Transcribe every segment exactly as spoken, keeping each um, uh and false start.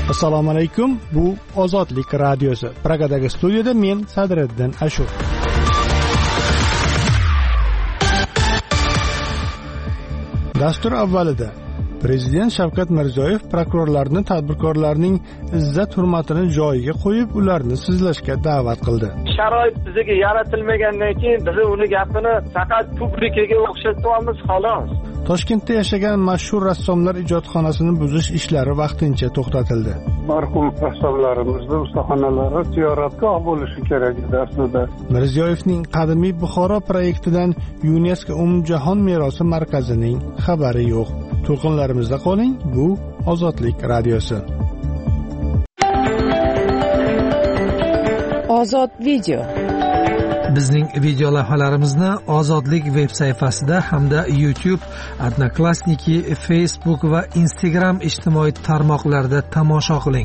Assalomu alaykum. Bu Ozodlik radiosi. Pragadagi studiyada men Sadriddin Ashur. Dastur avvalida Prezident Shavkat Mirziyoyev prokurorlarni tadbirkorlarning izzat hurmatini joyiga qo'yib, ularni sizlashga da'vat qildi. Sharoit bizga yaratilmagandan keyin biz uni gapini faqat publikaga o'xshatamiz xolos. Toshkentda yashagan mashhur rassomlar ijodxonasini buzish ishlari vaqtincha to'xtatildi. Marhum rassomlarimizni ustaxonalari ziyoratgoh bo'lishi kerak edi aslida. Mirziyoyevning qadimiy Buxoro proyektidan UNESCO umumjahon merosi markazining xabari yo'q. To'lqinlarimizda qoling, bu Ozodlik radiosi. Ozod video. Bizning video lavhalarimizni Ozodlik veb sayfasida hamda YouTube, Odnoklassniki, Facebook va Instagram ijtimoiy tarmoqlarida tomosha qiling.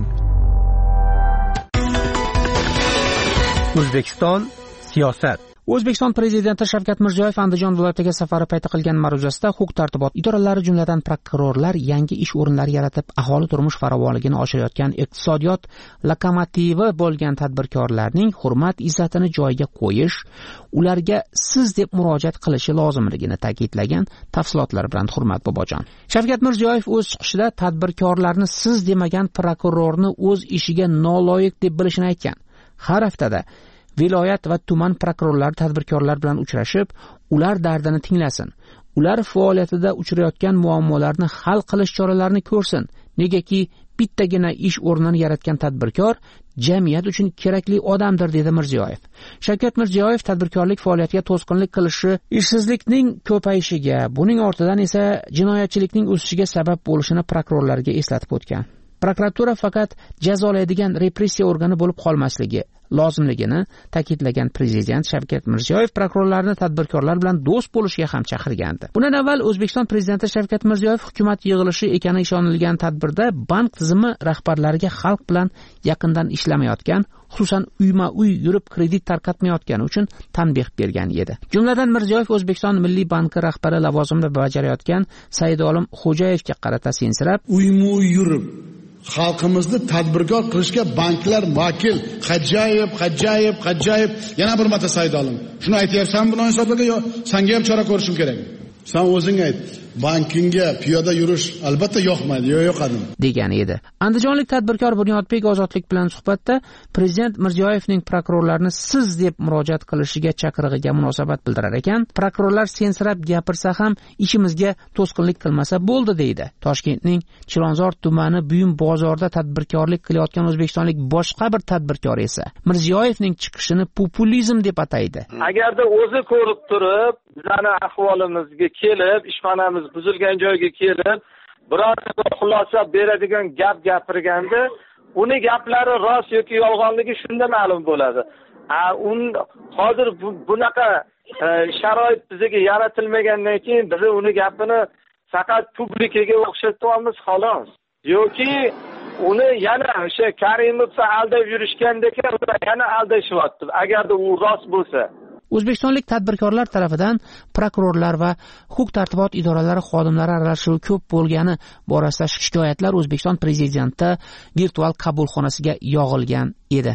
O'zbekiston siyosat. O'zbekiston prezidenti Shavkat Mirziyoyev Andijon viloyatiga safari payti qilgan ma'ruzasida huquq-tartibot idoralari, jumladan prokurorlar yangi ish o'rinlari yaratib, aholi turmush farovonligini oshirayotgan iqtisodiyot lokomotivi bo'lgan tadbirkorlarning hurmat izzatini joyiga qo'yish, ularga siz deb murojaat qilishi lozimligini ta'kidlagan. Tafsilotlar bilan Hurmat Bobojon. Shavkat Mirziyoyev o'z chiqishida tadbirkorlarni siz demagan prokurorni o'z ishiga noloyiq deb bilishini aytgan. Har haftada viloyat va tuman prokurorlari tadbirkorlar bilan uchrashib, ular dardini tinglasin. Ular faoliyatida uchrayotgan muammolarni hal qilish choralarini ko'rsin. Negaki bittagina ish o'rnini yaratgan tadbirkor jamiyat uchun kerakli odamdir, dedi Mirziyoyev. Shavkat Mirziyoyev tadbirkorlik faoliyatiga to'sqinlik qilishi ishsizlikning ko'payishiga, buning ortidan esa jinoyatchilikning o'sishiga sabab bo'lishini prokurorlarga eslatib o'tgan. Prokuratura faqat jazolaydigan repressiya organi bo'lib qolmasligi lozimligini ta'kidlagan prezident Shavkat Mirziyoyev prokurorlarni tadbirkorlar bilan do'st bo'lishga ham chaqirgandi. Bundan avval O'zbekiston prezidenti Shavkat Mirziyoyev hukumat yig'ilishi ekani ishonilgan tadbirda bank tizimi rahbarlariga xalq bilan yaqindan ishlamayotgan, xususan uyma-uy yurib kredit tarqatmayotgani uchun tanbeh bergan edi. Jumladan Mirziyoyev O'zbekiston Milliy banki rahbari lavozimida bajarayotgan Saidolim Xo'jayevga qarata sensirab, uyma-uy yurib xalqimizni tadbirkor qilishga banklar vakil Hajjayev, Hajjayev, Hajjayev yana bir marta Saidolim. Shuni aytayapsan buni hisoblaga yo senga ham chora ko'rishim kerak. Sen o'zing ayt. Bankingga piyoda yurish albatta yoqmaydi, yo yoqadi degan edi. Andijonlik tadbirkor Bunyodbek Ozodlik bilan suhbatda prezident Mirziyoyevning prokurorlarni siz deb murojaat qilishiga chaqirig'iga munosabat bildirar ekan, prokurorlar sensirab gapirsa ham ishimizga to'sqinlik qilmasa bo'ldi, deydi. Toshkentning Chilonzor tumani Buyum bozorida tadbirkorlik qilayotgan o'zbekistonlik boshqa bir tadbirkor esa Mirziyoyevning chiqishini populizm deb ataydi. Agarda o'zi ko'rib turib, bizning ahvolimizga kelib, ishxonamiz buzilgan joyga kelib, biror xulosa beradigan gap gapirganda, uni gaplari rost yoki yolg'onligi shunda ma'lum bo'ladi. A un hozir bunaqa sharoit bizga yaratilmagandan keyin biz uni gapini faqat publikaga o'xshatamiz xolos. Yoki uni yana o'sha Karimovni aldab yurishgandek yana aldashyapti. Agarda u rost bo'lsa. O'zbekistonlik tadbirkorlar tarafidan prokurorlar va huquq-tartibot idoralari xodimlari aralashuvi ko'p bo'lgani borasida shikoyatlar O'zbekiston prezidenti virtual qabulxonasiga yog'ilgan edi.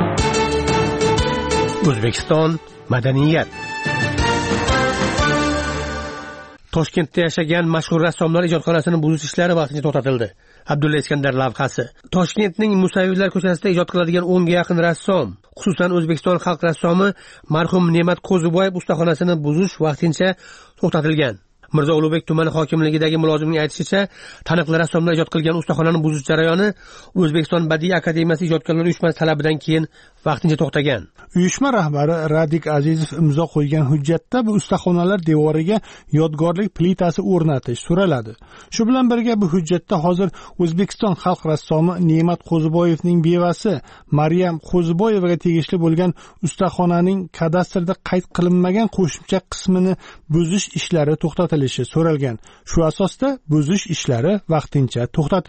O'zbekiston madaniyat. Toshkentda yashagan mashhur rassomlar ijodxonasini buzish ishlari vaqtincha to'xtatildi. Abdulla Iskandar lavhasi. Toshkentning Musavvirlar ko'chasida ijod qiladigan o'nga yaqin rassom, xususan O'zbekiston xalq rassomi marhum Ne'mat Qo'ziboyev ustaxonasini buzish vaqtincha to'xtatilgan. Mirzo Ulug'bek tumani hokimligidagi mulozimning aytishicha, taniqli rassomlar ijod qilgan ustaxonani buzish jarayoni O'zbekiston Badiiy akademiyasi ijodkorlar uyushmasi talabidan keyin vaqtincha to'xtagan. Uyushma rahbari Radik Azizov imzo qo'ygan hujjatda bu ustaxonalar devoriga yodgorlik plitasi o'rnatish so'raladi. Shu bilan birga bu hujjatda hozir O'zbekiston xalq rassomi Ne'mat Qo'ziboyevning bevasi Maryam Qo'ziboyevaga tegishli bo'lgan ustaxonaning kadastrda qayd qilinmagan qo'shimcha qismini buzish ishlari to'xtatiladi so'ralgan. Shu asosda buzish ishlari vaqtincha to'xtatildi,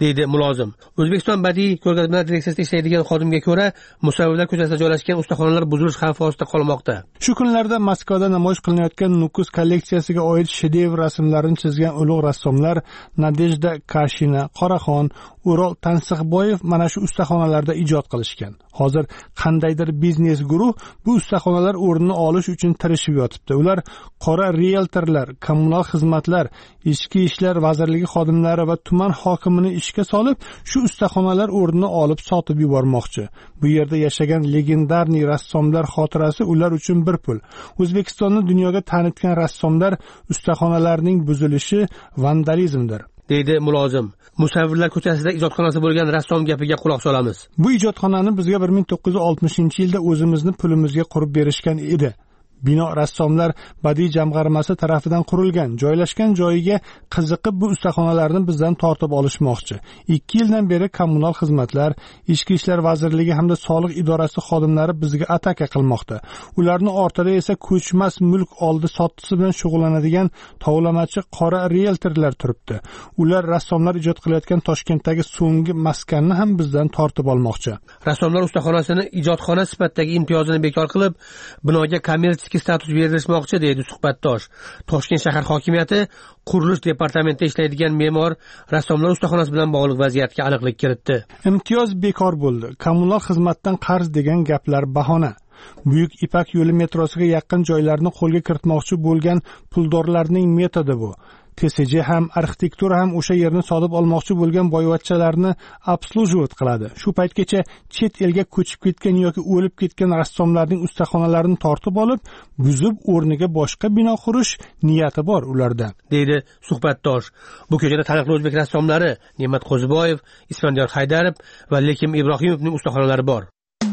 deydi mulozim. O'zbekiston badiiy ko'rgazmalar direksiyasida ishlaydigan xodimga ko'ra, Musavvirlar ko'chasida joylashgan ustaxonalar buzilish xavfi ostida qolmoqda. Shu kunlarda Moskvada namoyish qilinayotgan Nukus kolleksiyasiga oid shedevr rasmlarini chizgan ulug' rassomlar Nadejda Kashina, Qoraxon, O'rol Tansiqboyev mana shu ustaxonalarda ijod qilishgan. Hozir qandaydir biznes guruh bu ustaxonalar o'rnini olish uchun tirishib yotibdi. Ular qora realtorlar, kommunal xizmatlar, ichki ishlar vazirligi xodimlari va tuman hokimini ishga solib, shu ustaxonalar o'rnini olib sotib yubormoqchi. Bu yerda yashagan legendarniy rassomlar xotirasi ular uchun bir pul. O'zbekistonni dunyoga tanitgan rassomlar ustaxonalarining buzilishi vandalizmdir, deydi mulozim. Musavvirlar ko'chasida ijodxonasi bo'lgan rassom gapiga quloq solamiz. Bu ijodxonani bizga bir ming to'qqiz yuz oltmishinchi yilda o'zimizni pulimizga qurib berishgan edi. Bino rassomlar badiiy jamg'armasi tarafidan qurilgan. Joylashgan joyiga qiziqib bu ustaxonalarni bizdan tortib olishmoqchi. ikki yildan beri kommunal xizmatlar, ichki ishlar vazirligi hamda soliq idorasi xodimlari bizga ataka qilmoqda. Ularni ortida esa ko'chmas mulk oldi sottisi bilan shug'ullanadigan tovlamachi qora realtorlar turibdi. Ular rassomlar ijod qilayotgan Toshkentdagi so'nggi maskanni ham bizdan tortib olmoqchi. Rassomlar ustaxonasini ijodxona sifatidagi imtiyozini bekor qilib, binoga kommersiya status berilmoqchi, deydi suhbatdosh. Toshkent shahar hokimiyati qurilish departamentida ishlaydigan me'mor rassomlar ustaxonasi bilan bog'liq vaziyatga aniqlik kiritdi. Imtiyoz bekor bo'ldi. Kommunal xizmatdan qarz degan gaplar bahona. Buyuk Ipak yo'li metrosiga yaqin joylarni qo'lga kiritmoqchi bo'lgan puldorlarning metodi bu. T S J ham, arxitektura ham o'sha yerni sotib olmoqchi bo'lgan boyvachchalarni obslujivat qiladi. Shu paytgacha chet elga ko'chib ketgan yoki o'lib ketgan rassomlarning ustaxonalarini tortib olib, buzib o'rniga boshqa bino qurish niyati bor ularda, deydi suhbatdosh. Bu ko'chada taniqli o'zbek rassomlari Ne'mat Qo'ziboyev, Isfandiyor Haydarov va Lekim Ibrohimovning ustaxonalari bor.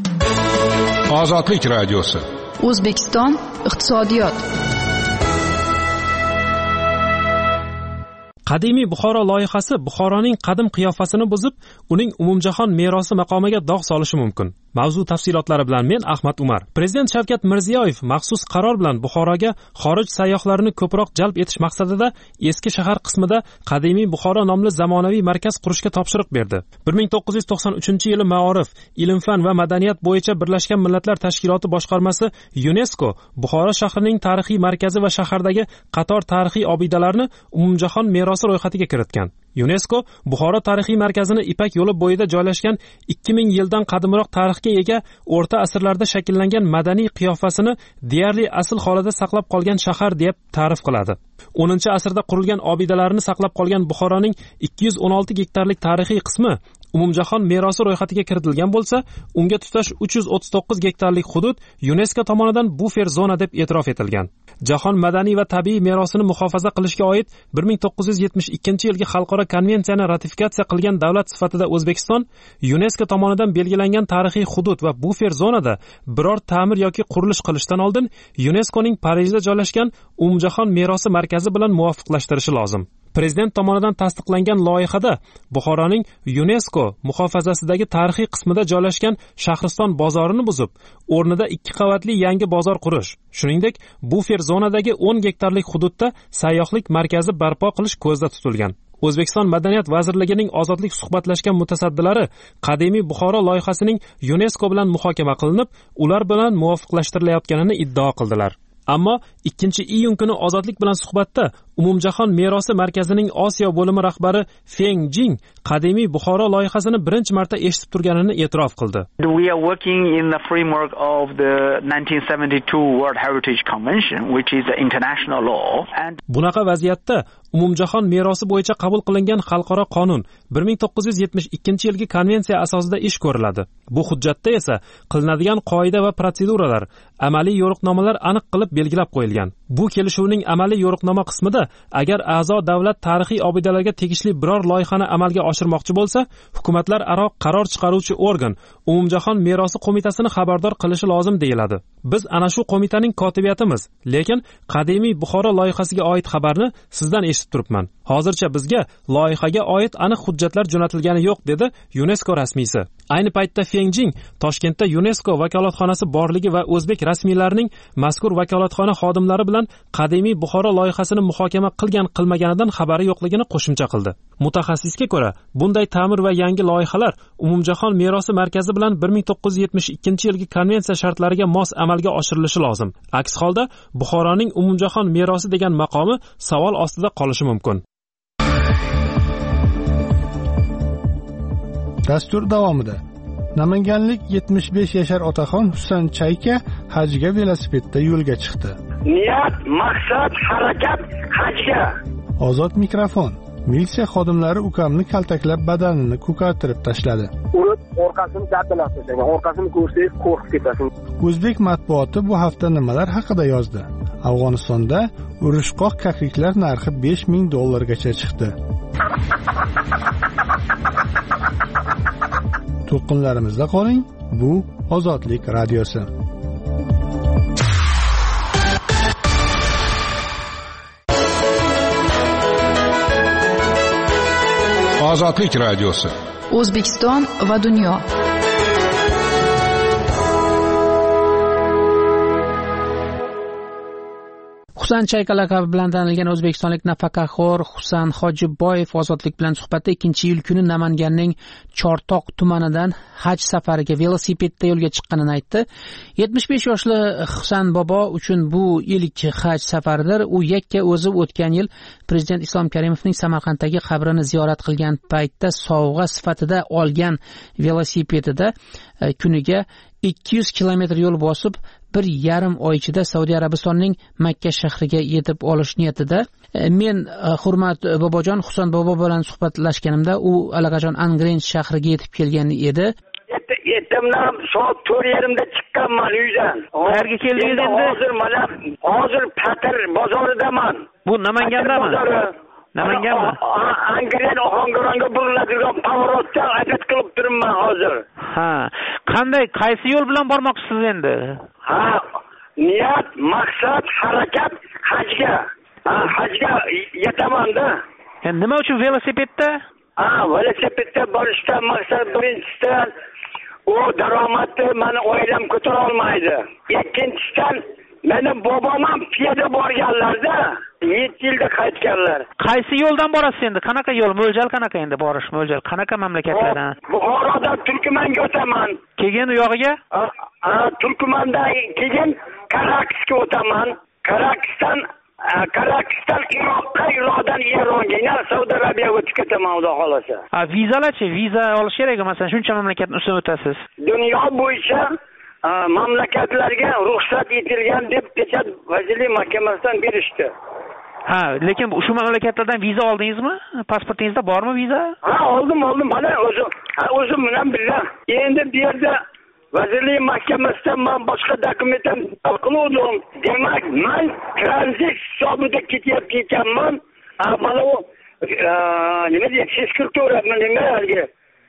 Ozodlik radiosi. O'zbekiston iqtisodiyot. Qadimiy Buxoro loyihasi Buxoroning qadim qiyofasini buzib, uning umumjahon merosi maqomiga dog' solishi mumkin. Mavzu tafsilotlari bilan men Ahmad Umar. Prezident Shavkat Mirziyoyev maxsus qaror bilan Buxoroga xorij sayyohlarini ko'proq jalb etish maqsadida eski shahar qismida Qadimiy Buxoro nomli zamonaviy markaz qurishga topshiriq berdi. bir ming to'qqiz yuz to'qson uchinchi yili Ma'orif, ilm-fan va madaniyat bo'yicha Birlashgan Millatlar Tashkiloti boshqarmasi UNESCO Buxoro shahrining tarixiy markazi va shahardagi qator tarixiy obidalarni umumjahon merosi ro'yxatiga kiritgan. UNESCO Buxoro tarixiy markazini Ipak yo'li bo'yida joylashgan ikki ming yildan qadimroq tarixga ega o'rta asrlarda shakllangan madaniy qiyofasini deyarli asl holida saqlab qolgan shahar deb ta'rif qiladi. o'ninchi asrda qurilgan obidalarni saqlab qolgan Buxoroning ikki yuz o'n olti gektarlik tarixiy qismi umumjahon merosi ro'yxatiga kiritilgan bo'lsa, unga tutash uch yuz o'ttiz to'qqiz gektarlik hudud UNESCO tomonidan bufer zona deb e'tirof etilgan. Jahon madaniy va tabiiy merosini muhofaza qilishga oid bir ming to'qqiz yuz yetmish ikkinchi yilgi xalqaro konvensiyani ratifikatsiya qilgan davlat sifatida O'zbekiston UNESCO tomonidan belgilangan tarixiy hudud va bufer zonada biror ta'mir yoki qurilish qilishdan oldin UNESCOning Parijda joylashgan umumjahon merosi markazi bilan muvofiqlashtirishi lozim. Prezident tomonidan tasdiqlangan loyihada Buxoroning UNESCO muhofazasidagi tarixiy qismida joylashgan Shahriston bozorini buzib, o'rnida ikki qavatli yangi bozor qurish, shuningdek, bufer zonadagi o'n gektarlik hududda sayyohlik markazi barpo qilish ko'zda tutilgan. O'zbekiston Madaniyat vazirligining ozodlik suhbatlashgan mutasaddilari Qadimiy Buxoro loyihasining UNESCO bilan muhokama qilinib, ular bilan muvofiqlashtirilayotganini iddao qildilar. Ammo ikkinchi iyun kuni Ozodlik bilan suhbatda umumjahon merosi markazining Osiyo bo'limi rahbari Feng Jing Qadimiy Buxoro loyihasini birinchi marta eshitib turganini e'tirof qildi. We are working in the framework of the nineteen seventy-two World Heritage Convention, which is an international law. And bunaqa vaziyatda umumjahon merosi bo'yicha qabul qilingan xalqaro qonun bir ming to'qqiz yuz yetmish ikkinchi yilgi konvensiya asosida ish ko'riladi. Bu hujjatda esa qilinadigan qoida va protseduralar, amaliy yo'riqnomalar aniq qilib belgilab qo'yilgan. Bu kelishuvning amaliy yo'riqnoma qismida agar a'zo davlat tarixiy obidalarga tegishli biror loyihani amalga oshirmoqchi bo'lsa, hukumatlar aro qaror chiqaruvchi organ umumjahon merosi qo'mitasini xabardor qilishi lozim deyiladi. biz ana shu qo'mitaning kotibiyatimiz, lekin qadimiy Buxoro loyihasiga oid xabarni sizdan eshitib turibman. Hozircha bizga loyihaga oid aniq hujjatlar jo'natilgani yo'q, dedi UNESCO rasmiysi. Ayni paytda Fengjing Toshkentda UNESCO vakolatxonasi borligi va o'zbek rasmiylarining mazkur vakolatxona xodimlari bilan qadimiy Buxoro loyihasini muhokama qilgan qilmaganidan xabari yo'qligini qo'shimcha qildi. Mutaxassisga ko'ra, bunday ta'mir va yangi loyihalar umumjahon merosi markazi bilan bir ming to'qqiz yuz yetmish ikkinchi yilgi konvensiya shartlariga mos amalga oshirilishi lozim. Aks holda Buxoroning umumjahon merosi degan maqomi savol ostida qolishi mumkin. Dastur davomida namanganlik yetmish besh yashar otaxon Husan Chayka hajga velosipedda yo'lga chiqdi. Niyat, maqsad, harakat hajga. Ozod mikrofon. Militsiya xodimlari ukamni kaltaklab badanini ko'kartirib tashladi. Urib, orqasini kattalar tashlagan. Orqasini ko'rsangiz qo'rqib ketasiz. O'zbek matbuoti bu hafta nimalar haqida yozdi? Afg'onistonda urushqoq kakriklar narxi besh ming dollargacha chiqdi. To'lqinlarimizda qoling. Bu Ozodlik radiosi. Ozodlik radiosi. O'zbekiston va dunyo. Husan Chayka laqabi bilan tanilgan o'zbekistonlik nafaqaxo'r Husan Hojiboyev Ozodlik bilan suhbatda ikkinchi iyul kuni Namanganning Chortoq tumanidan haj safariga velosipedda yo'lga chiqqanini aytdi. yetmish besh yoshli Husan bobo uchun bu ilk haj safaridir. U yakka o'zi o'tgan yil Prezident Islom Karimovning Samarqanddagi qabrini ziyorat qilgan paytda sovg'a sifatida olgan velosipedida kuniga ikki yuz kilometr yo'l bosib bir yarim oy ichida Saudiya Arabistonining Makka shahriga yetib olish niyatida. Men hurmat bobojon Husan bobo bilan suhbatlashganimda u allaqachon Angren shahriga yetib kelgan edi. Yetimdan soat to'rt yarimda chiqqanman uydan. Qayerga keldingiz endi? Hozir mana hozir Patir bozoridaman. Bu Namangandami? Namanganmi? Angren Ohangaronga buriladigan pavorotda harakat qilib turibman hozir. Ha, qanday, qaysi yo'l bilan bormoqchisiz endi? Ha, niyat, maqsad, harakat hajga. Ha, hajga yetaman-da. Endi nima uchun velosipedda? Ha, velosipedda borishdan maqsad birinchisidan u daromadni meni oilam ko'tara olmaydi. Ikkinchidan meni bobom ham piyoda borganlarda yetti yilda qaytganlar. Qaysi yo'ldan borasiz endi? Qanaqa yo'l? Mo'ljal qanaqa endi borish? Mo'ljal qanaqa mamlakatlardan? Buxorodan Turkmanga o'taman. Keyin u yog'iga? Ha, Turkmandan keyin Karakisga o'taman. Karakisdan Karakisdan Iroqqa, Iroqdan Eronga, yana Saudiya Arabiyaga o'tib ketaman, xudo xolasa. Ha, vizalarchi? Viza olish kerakmi? Masalan, shuncha mamlakatni ustidan o'tasiz. Dunyo bo'yicha mamlakatlarga ruxsat etilgan deb Peshat vazirlik mahkamasidan berishdi. Ha, lekin shu mamlakatlardan viza oldingizmi? Pasportingizda bormi viza? Ha, oldim, oldim. Mana o'zim, o'zim bilan birga. Endi bu yerda vazirlik mahkamasidan men boshqa dokumentdan qildim. Demak, men tranzit hisobida ketyapti ekanman. Mana u nima deydi? Sektormi nima haligi?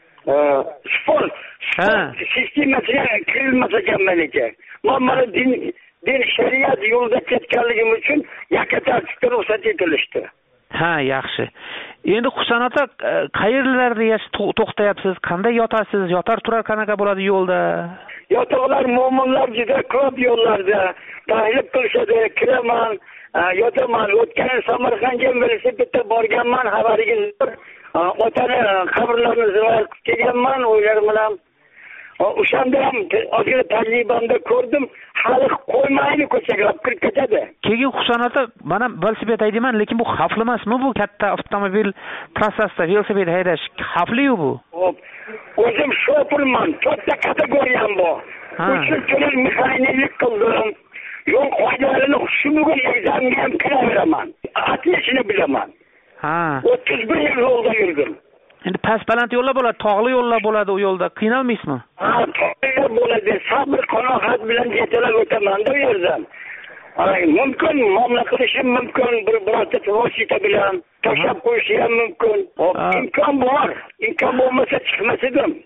Sport. Sistemasiga kirilmas ekanman ekan. Men mana din din shariat yo'lida ketganligim uchun yakka tartibda ruxsat etilishdi. Ha, yaxshi. Endi Husan ota qayerlarda to'xtayapsiz? Qanday yotasiz? Yotar turar qanaqa bo'ladi yo'lda? Yotoqlar mo'minlar juda ko'p yo'llarda. Tahlil qilishadi, kiraman, yotaman. O'tgan Samarqandga velosipedda borganman, xabaringiz bor. Otani qabrlarini ziyorat qilib kelganman, o'ylarim bilan. O'shanda ham ozgina tajribamda ko'rdim, hali qo'ymaydi ko'chaga kirib ketadi. Keyin Husan ota, mana velosiped haydaman, lekin bu xavfli emasmi bu katta avtomobil trassasida velosiped haydash xavfli-ku bu? Xo'p, o'zim shofirman, to'rtta kategoriyam bor. Uchinchi yil mexaniklik qildim. Yo'l qoidalarini shu bugun egzamga ham kiraveraman. Atlishini bilaman. Ha. o'ttiz bir yil yo'lda yurdim. Endi past baland yo'llar bo'ladi, tog'li yo'llar bo'ladi, u yo'lda qiynalmaysizmi? Ha, tog'li bo'ladi. Sabr, qanoat bilan yetalab o'taman-da u yerdan. Ay, mumkin, muomala qilishim mumkin, bir birorta vosita bilan tashlab qo'yishim mumkin. Imkon bor. Imkon bo'lmasa chiqmas edim.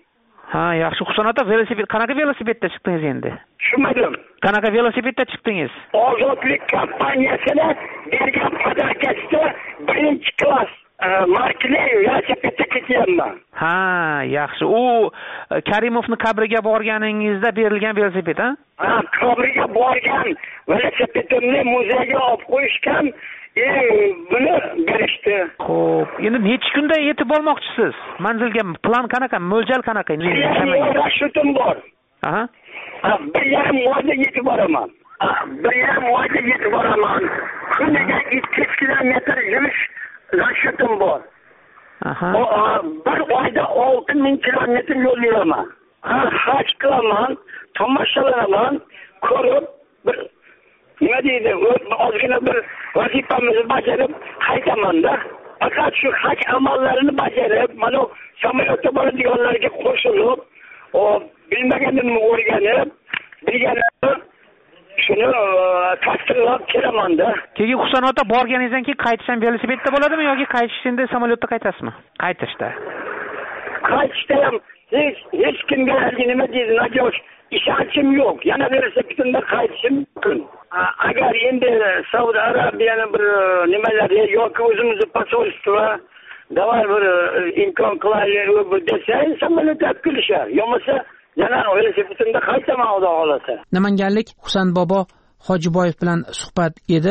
Ha, yaxshi. Husan ota, velosiped, qanaqa velosipedda chiqdingiz endi? Tushunmadim. Qanaqa velosipedda chiqdingiz? Ozodlik kompaniyasini bergan podarkasida birinchi klass markali velosipedda ketyapman. Ha, yaxshi. U Karimovning qabriga borganingizda berilgan velosiped, ha? Ha, qabriga borgan velosipedimni muzeyga olib qo'yishgan, e, buni berishdi. Xo'p, endi necha kunda yetib olmoqchisiz? Manzilga plan qanaqa, mo'ljal qanaqa? Rashutim bor. Aha. Bir yarim oyda yetib boraman. Bir yarim oyda yetib boraman. Kuniga ikki kilometr yurish rashutim bor. Aha. Bir oyda olti ming kilometr yo'l yuraman. Haj qilaman, tomoshalanaman, ko'rib, bir nima deydi, ozgina bir vazifamizni bajarib qaytaman-da. Faqat shu haj amallarini bajarib, mana samolyotda boradiganlarga qo'shilib, o bilmaganimni o'rganib, bilganimni shuni tasdiqlab kelaman-da. Keyin Husan ota borganingizdan keyin qaytish ham velosipedda bo'ladimi yoki qaytish endi samolyotda qaytasizmi? Qaytishda. Qaytishda ham hech hech kimga nima deydi, najosh ishonchim yo'q. Yana velosipedimda qaytishim mumkin. Agar endi Saudiya Arabiyani bir nimalar yoki o'zimizni posolstvo davay bir imkon qilaylik desa, samolyotda kelishar. Yo'masa yana velosipedimda qaytaman xudo xolasa. Namanganlik Husan bobo Hojiboyev bilan suhbat edi.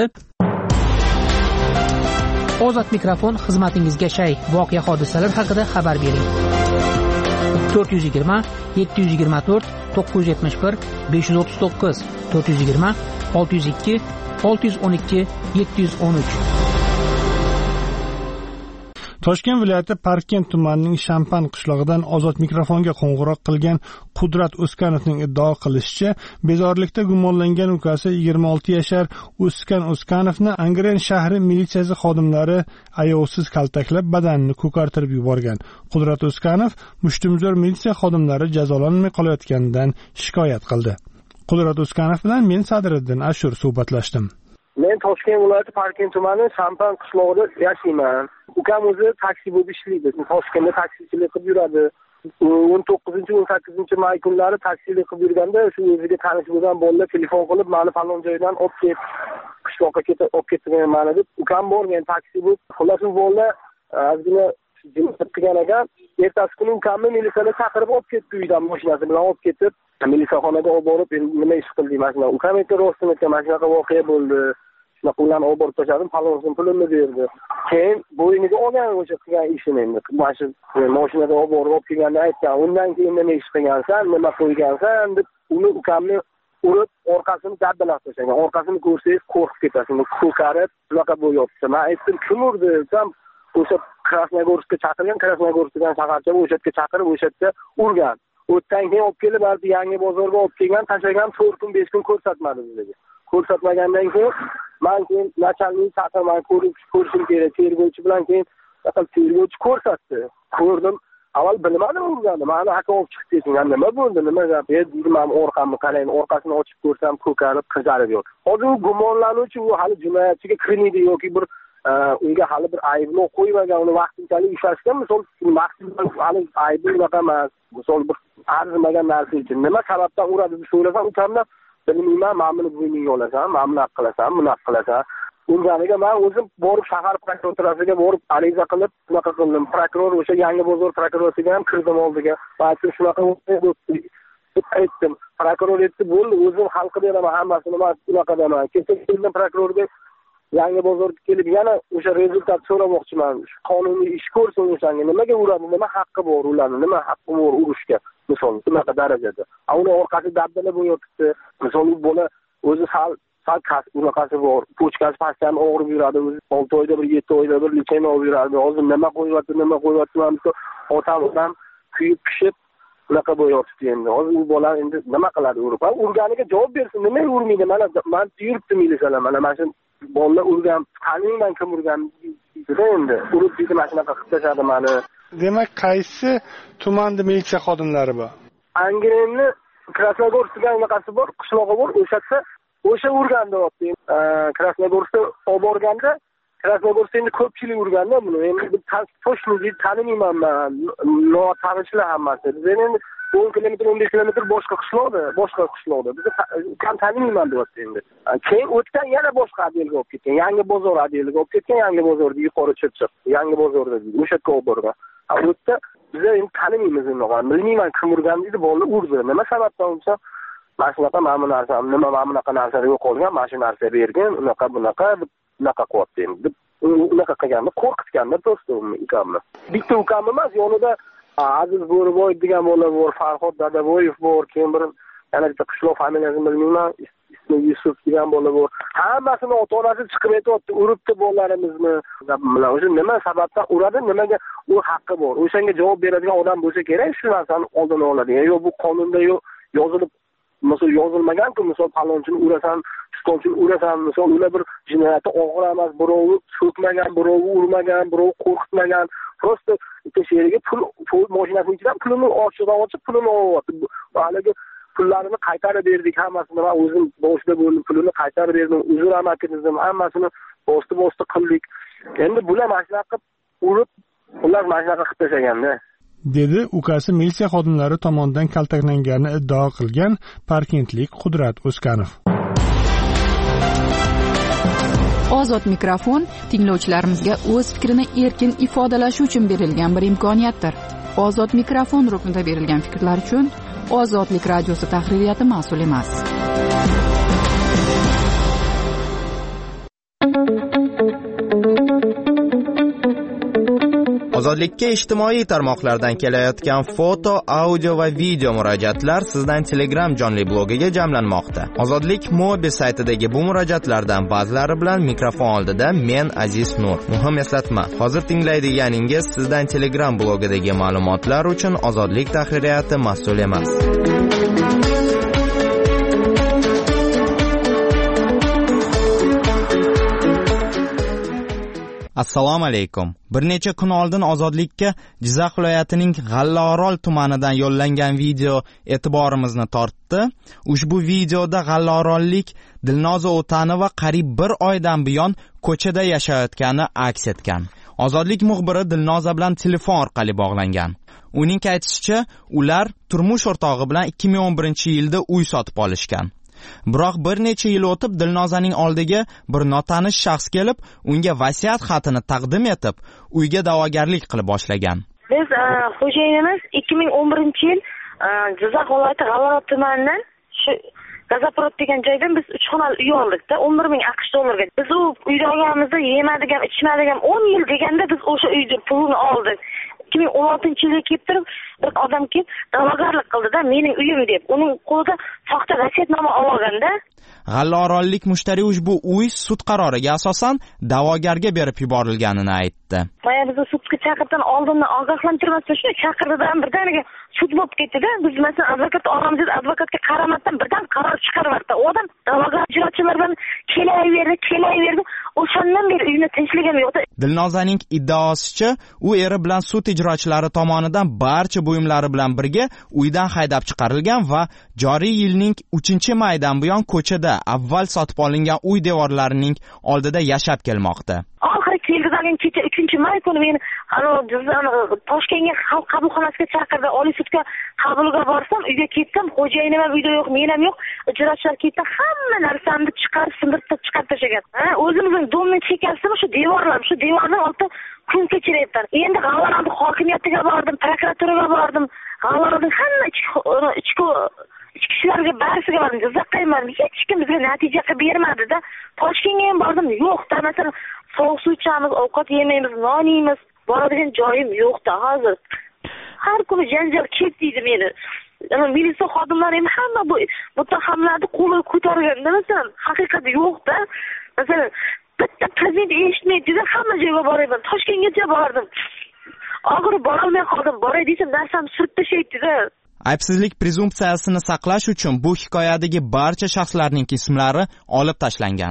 Ozod mikrofon xizmatingizga shay. Voqea hodisalar haqida xabar bering. to'rt yuz yigirma yetti yuz yigirma to'rt to'qqiz yuz yetmish bir besh yuz o'ttiz to'qqiz to'rt yuz yigirma olti yuz ikki olti yuz o'n ikki yetti yuz o'n uch. Toshkent viloyati Parkent tumanining Shampan qishlog'idan ozod mikrofonga qo'ng'iroq qilgan Qudrat O'skanovning iddao qilishicha, bezorilikda gumonlangan ukasi yigirma olti yashar O'skan O'skanovni Angren shahri militsiyasi xodimlari ayovsiz kaltaklab badanini ko'kartirib yuborgan. Qudrat O'skanov mushtumzo'r militsiya xodimlari jazolanmay qolayotganidan shikoyat qildi. Qudrat O'skanov bilan men Sadriddin Ashur suhbatlashdim. Men Toshkent viloyati Parkent tumani Shampan qishlog'ida yashayman. Ukam o'zi taksi bo'lib ishlaydi. Toshkentda taksichilik qilib yuradi. o'n to'qqizinchi o'n sakkizinchi may kunlari taksichilik qilib yurganda shu o'ziga tanish bo'lgan bolalar telefon qilib, "Meni falon joydan olib ket, qishloqqa ketib olib ketgan meni" deb ukam borgan taksi bo'lib. Xullas u bolalar ozgina jinoyat qilgan ekan. Ertasi kuni ukamni militsiyaga chaqirib olib ketdi, uydan mashinasi bilan olib ketib, militsiyaxonaga olib borib, "Nima ish qilding mashina?" Ukam aytdi, "Rostini aytgan, mashinaga voqea bo'ldi. Shunaqa ularni olib borib tashladim, falonsin pulini berdi." Keyin bo'yniga olgan o'sha qilgan ishini endi. Mashin mashinada olib borib olib kelganda aytgan, "Undan keyin nima ish qilgansan, nima qo'ygansan" deb uni ukamni urib, orqasini daddalab tashlagan. Orqasini ko'rsangiz qo'rqib ketasiz. Ko'karib, shunaqa bo'lyapti. Men aytdim, "Kim urdi?" desam, o'sha Krasnogorskka chaqirgan, Krasnogorskdan shaharcha o'sha yerga chaqirib, o'sha yerda urgan. O'tdan keyin olib kelib, balki yangi bozorga olib kelgan, tashlagan, to'rt kun besh kun ko'rsatmadi bizga. Ko'rsatmagandan keyin men keyin nachalnik chaqirmay ko'rib ko'rishim kerak. Tergovchi bilan keyin faqat tergovchi ko'rsatdi. Ko'rdim. Avval bilmadim urganni. Meni aka olib chiqib ketgan. Nima bo'ldi? Nima gap? Dedim, men orqamni qarayman. Orqasini ochib ko'rsam, ko'karib, qizarib yo'q. Hozir u gumonlanuvchi u hali jinoyatchiga kirmaydi yoki bir unga hali bir ayblov qo'ymagan, uni vaqtinchalik ushlashgan, misol vaqtinchalik hali aybi unaqa emas. Misol bir arzimagan narsa uchun nima sababdan uradi deb so'rasam, ukamdan bilmayman, men buni bo'yningga olasan, men buni qilasan, buni qilasan. Unganiga men o'zim borib shahar prokuraturasiga borib ariza qilib, shunaqa qildim. Prokuror o'sha Yangi bozor prokurorasiga ham kirdim oldiga. Aytdim, shunaqa bo'ldi. Aytdim, prokuror aytdi, bo'ldi, o'zim hal qilib beraman hammasini, men unaqa demaman. Keyin keldim prokurorga, Yangi bozorga kelib yana o'sha rezultat so'ramoqchiman. Qonuniy ish ko'rsin o'shanga, nimaga uradi, nima haqqi bor ularning, nima haqqi bor urishga, misol shunaqa darajada. A uni orqasi dabdala bo'lyapti. Misol u bola o'zi sal sal kasb unaqasi bor. Pochkasi pastdan og'rib yuradi, o'zi olti oyda bir, yetti oyda bir lekin olib yuradi. Hozir nima qo'yyapti, nima qo'yyapti, mana otam ham kuyib pishib unaqa bo'lyapti endi. Hozir u bola endi nima qiladi urib? Urganiga javob bersin. Nima urmaydi? Mana men yuribdi militsiyalar, mana mana shu bolalar urgan, taniyman kim urgan endi. Urib dedi, mashinaga qilib tashladi meni. Demak, qaysi tumanda militsiya xodimlari bor? Angrenni Krasnogorskda unaqasi bor, qishlog'i bor, o'shatsa o'sha urganda o'tdi. Krasnogorskda olib borganda, Krasnogorskda endi ko'pchilik urganda buni. Endi toshni tanimayman men. No tanishlar hammasi. Biz endi o'n kilometr o'n besh kilometr boshqa qishloqda boshqa qishloqda bizni ukam tanimayman deyapti endi. Keyin o'tgan yana boshqa отделga olib ketgan, yangi bozor отделga olib ketgan, yangi bozorda yuqori chirchiq yangi bozorda deydi, o'sha yerga olib borgan. A u yerda biz endi tanimaymiz unaqa, bilmayman kim urgan deydi, bolalar urdi, nima sababdan ursa mana shunaqa mana bu narsa nima mana bunaqa narsa yo'qolgan, mana shu narsa bergan, unaqa bunaqa bunaqa qilyapti endi. Unaqa qilganda qo'rqitganda do'stim ukamni. Bitta ukam emas, yonida Aziz Bo'riboyev degan bola bor, Farhod Dadaboyev bor, keyin bir yana bitta qishloq familiyasini bilmayman, ismi Yusuf degan bola bor. Hammasini ota-onasi chiqib aytibdi, uribdi bolalarimizni. Mana o'sha nima sababdan uradi, nimaga u haqqi bor. O'shanga javob beradigan odam bo'lsa kerak, shu narsani oldini oladigan. Yo'q, bu qonunda yo'q, yozilib misol yozilmagan-ku, misol falonchini urasan, pistonchini urasan, misol ular bir jinoyati og'ir emas, birovni so'kmagan, birovni urmagan, birovni qo'rqitmagan. Prosta bitta sheriga pul pul mashinasining ichidan pulini ochiqdan ochib pulini olyapti. Haligi pullarini qaytarib berdik hammasini, men o'zim boshida bo'ldim, pulini qaytarib berdim, uzr amakinizim, hammasini bosti-bosti qildik. Endi bular mashina qilib urib, ular mashina qilib tashlaganda. dedi ukasi militsiya xodimlari tomonidan kaltaklanganini iddao qilgan parkentlik Qudrat O'skanov. Ozod mikrofon tinglovchilarimizga o'z fikrini erkin ifodalashi uchun berilgan bir imkoniyatdir. Ozod mikrofon ruknida berilgan fikrlar uchun Ozodlik radiosi tahririyati mas'ul emas. Ozodlikka ijtimoiy tarmoqlardan kelayotgan foto, audio va video murojaatlar sizdan Telegram jonli blogiga jamlanmoqda. Ozodlik mobil saytidagi bu murojaatlardan ba'zilari bilan mikrofon oldida men Aziz Nur. Muhim eslatma, hozir tinglaydiganingiz sizdan Telegram blogidagi ma'lumotlar uchun Ozodlik tahririyati mas'ul emas. Assalomu alaykum. Bir necha kun oldin Ozodlikka Jizzax viloyatining G'allaorol tumanidan yo'llangan video e'tiborimizni tortdi. Ushbu videoda G'allaorollik Dilnoza O'tanova qariyb bir oydan buyon ko'chada yashayotgani aks etgan. Ozodlik muxbiri Dilnoza bilan telefon orqali bog'langan. Uning aytishicha, ular turmush o'rtog'i bilan ikki ming o'n birinchi yilda uy sotib olishgan. Biroq bir necha yil o'tib Dilnozaning oldiga bir notanish shaxs kelib, unga vasiyat xatini taqdim etib, uyga da'vogarlik qilib boshlagan. Biz xo'jayinimiz ikki ming o'n birinchi yil Jizzax viloyati G'allaorol tumanidan shu Gazaprod degan joydan biz uch xonali uy oldik-da, o'n bir ming aqsh dollarga. Biz u uyda olganimizda yemadigan, ichmadigan o'n yil deganda biz o'sha uyni pulini oldik. ikki ming o'n oltinchi yilga kelib turib, bir odam kelib da'vogarlik qildi-da, mening uyim deb. Uning qo'lida soxta vasiyatnoma olganda. G'allaorollik mushtari ushbu uy sud qaroriga asosan da'vogarga berib yuborilganini aytdi. Mana bizni sudga chaqirdan oldindan ogohlantirmasdan shuni chaqirdidan birdaniga sud bo'lib ketdi-da. Biz masalan advokat olamiz deb advokatga qaramasdan birdan qaror chiqaryapti. U odam da'vogar ijrochilar bilan kelayverdi, kelayverdi. O'shandan beri uyni tinchligim yo'q. Dilnozaning iddaosicha, u eri bilan sud ijrochilari tomonidan barcha buyumlari bilan birga uydan haydab chiqarilgan va joriy yilning uchinchi maydan buyon ko'chada avval sotib olingan uy devorlarining oldida yashab kelmoqda. Oxiri kelgan kecha uchinchi may kuni men Toshkentga xalq qabulxonasiga chaqirdi, Oliy sudga qabulga borsam, uyga ketdim, xo'jayinim ham uyda yo'q, men ham yo'q, ijrochilar ketdi, hamma narsamni chiqarib, sindirib chiqarib tashlagan. Ha, o'zimizning domni chekasimi shu devorlar, shu devorning oldida kun kechiryapman. Endi G'allaorol hokimiyatiga bordim, prokuraturaga bordim, G'allaorolning hamma ichki ichki ichki ishlarga barisiga bordim, Jizzaxga ham bordim. Hech kim bizga natija qilib bermadi-da. Toshkentga ham bordim, yo'q-da, masalan, sovuq suv ichamiz, ovqat yemaymiz, non yeymiz, boradigan joyim yo'q-da hozir. Har kuni janjal ketdi meni. Militsiya xodimlari ham hamma bu muttahamlarni qo'li ko'targanda, masalan, haqiqat yo'q-da. Masalan, bitta prezident eshitmaydi-da, hamma joyga boraman. Toshkentgacha bordim. Og'ir borolmay qoldim. Boray desam, narsam surib tashlaydi-da. Aybsizlik prezumpsiyasini saqlash uchun bu hikoyadagi barcha shaxslarning ismlari olib tashlangan.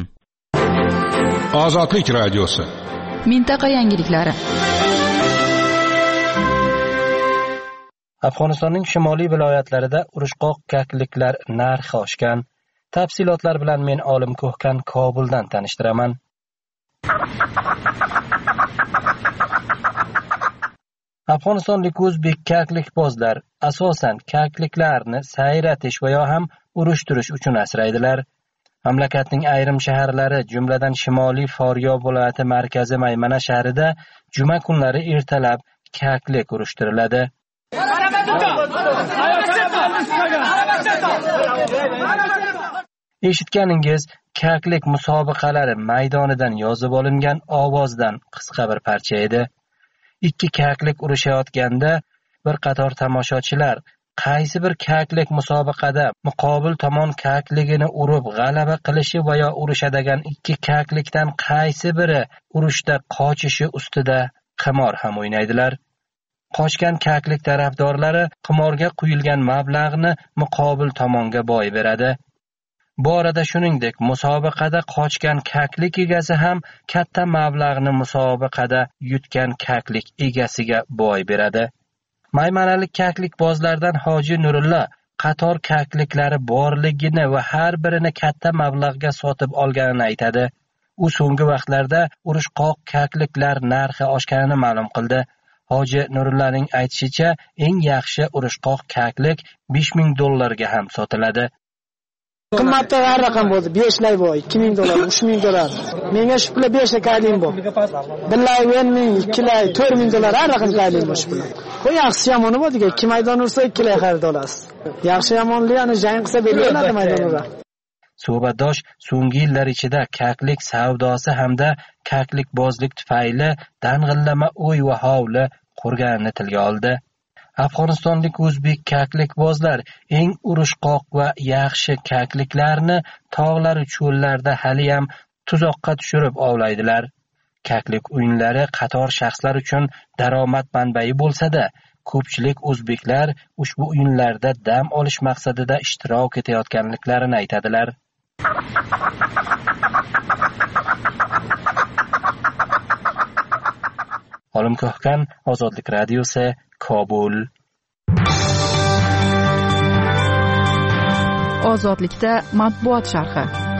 Ozodlik radiosi. Mintaqa yangiliklari. Afg'onistonning shimoliy viloyatlarida urushqoq kakliklar narxi oshgan. Tafsilotlar bilan men Olim Ko'hkan Kobuldan tanishtiraman. Afg'onistonlik o'zbek kaklikbozlar asosan kakliklarni sayratish va yo ham urushtirish uchun asraydilar. Mamlakatning ayrim shaharlari, jumladan Shimoliy Foryob viloyati markazi Maymana shahrida juma kunlari ertalab kaklik urishtiriladi. Eshitganingiz kaklik musobaqalari maydonidan yozib olingan ovozdan qisqa bir parcha edi. Ikki kaklik urushayotganda bir qator tomoshachilar qaysi bir kaklik musobaqada muqobil tomon kakligini urib g'alaba qilishi va yo urushadigan ikki kaklikdan qaysi biri urushda qochishi ustida qimor ham o'ynaydilar. Qochgan kaklik tarafdorlari qimorga quyilgan mablag'ni muqobil tomonga boy beradi. Bu orada shuningdek musobaqada qochgan kaklik egasi ham katta mablag'ni musobaqada yutgan kaklik egasiga boy beradi. Maymanalik kaklikbozlardan Hoji Nurulla qator kakliklari borligini va har birini katta mablag'ga sotib olganini aytadi. U so'nggi vaqtlarda urushqoq kakliklar narxi oshganini ma'lum qildi. Hoji Nurullaning aytishicha, eng yaxshi urushqoq kaklik besh ming dollarga ham sotiladi. Qimmatda har raqam bo'ldi. besh lay bo'y, ikki ming dollar, uch ming dollar. Menga shu pullar besh kalim bo'l. bir lay o'n ming, ikki lay to'rt ming dollar har raqam kalim bo'l shu pullar. Bu yaxshi yomoni bo'ldi-ku, ikki maydon ursa ikki lay xarid olasiz. Yaxshi yomonli ana jang qilsa beriladi maydonda. Suhbatdosh so'nggi yillar ichida kaklik savdosi hamda kaklikbozlik tufayli dang'illama o'y va hovli qurganini tilga oldi. Afg'onistonlik o'zbek kaklikbozlar eng urushqoq va yaxshi kakliklarni tog'lar va cho'llarda hali ham tuzoqqa tushirib ovlaydilar. Kaklik o'yinlari qator shaxslar uchun daromad manbai bo'lsa-da, ko'pchilik o'zbeklar ushbu o'yinlarda dam olish maqsadida ishtirok etayotganliklarini aytadilar. Olim Ko'hkan, Ozodlik radiosi, Kobul. Ozodlikda matbuot sharhi.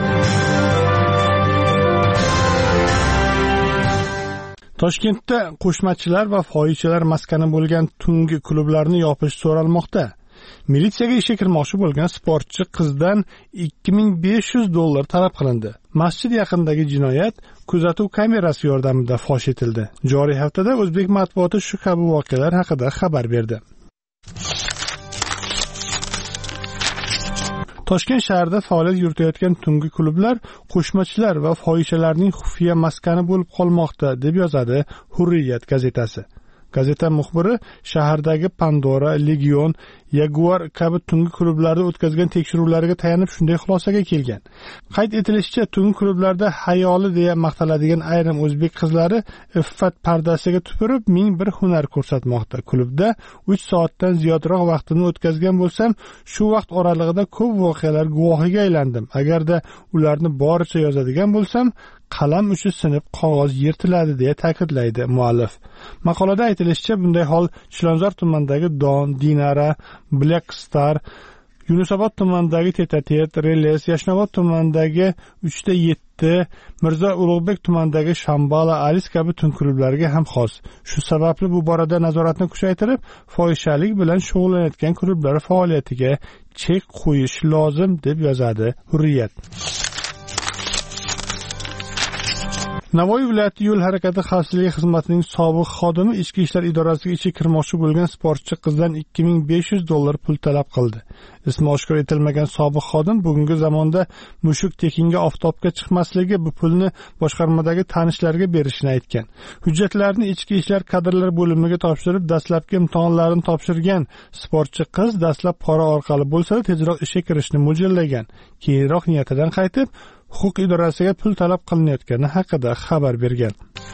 Toshkentda qo'shmachilar va fohishalar maskani bo'lgan tungi klublarni yopish so'ralmoqda. Militsiyaga ishga kirmoqchi bo'lgan sportchi qizdan ikki ming besh yuz dollar talab qilindi. Masjid yaqinidagi jinoyat kuzatuv kamerasi yordamida fosh etildi. Joriy haftada o'zbek matbuoti shu kabi voqealar haqida xabar berdi. Toshkent shahrida faoliyat yuritayotgan tungi klublar qo'shmachilar va fohishalarning xufiya maskani bo'lib qolmoqda, deb yozadi Hurriyat gazetasi. Gazeta muxbiri shahardagi Pandora, Legion, Jaguar kabi tungi klublarda o'tkazgan tekshiruvlariga tayanib shunday xulosaga kelgan. Qayd etilishicha, tungi klublarda hayoli deya maqtaladigan ayrim o'zbek qizlari iffat pardasiga tupurib ming bir hunar ko'rsatmoqda. Klubda uch soatdan ziyodroq vaqtini o'tkazgan bo'lsam, shu vaqt oralig'ida ko'p voqealar guvohiga aylandim. Agarda ularni boricha yozadigan bo'lsam, qalam uchi sinib qog'oz yirtiladi deya ta'kidlaydi muallif. Maqolada aytilishicha, bunday hol Chilonzor tumanidagi Don, Dinara, Black Star, Yunusobod tumanidagi Tetatet, Reles, Yashnobod tumanidagi uchta yetti, Mirzo Ulug'bek tumanidagi Shambala, Alis kabi tun klublariga ham xos. Shu sababli bu borada nazoratni kuchaytirib, fohishalik bilan shug'ullanayotgan klublar faoliyatiga chek qo'yish lozim, deb yozadi Hurriyat. Navoiy viloyati yo'l harakati xavfsizligi xizmatining sobiq xodimi ichki ishlar idorasiga ishga kirmoqchi bo'lgan sportchi qizdan ikki ming besh yuz dollar pul talab qildi. Ismi oshkor etilmagan sobiq xodim bugungi zamonda mushuk tekinga oftobga chiqmasligi, bu pulni boshqarmadagi tanishlarga berishini aytgan. Hujjatlarni ichki ishlar kadrlar bo'limiga topshirib, dastlabki imtihonlarini topshirgan sportchi qiz dastlab pora orqali bo'lsa-da tezroq ishga kirishni mo'ljallagan. Keyinroq niyatidan qaytib, huquq idorasiga pul talab qilinayotgani haqida xabar bergan.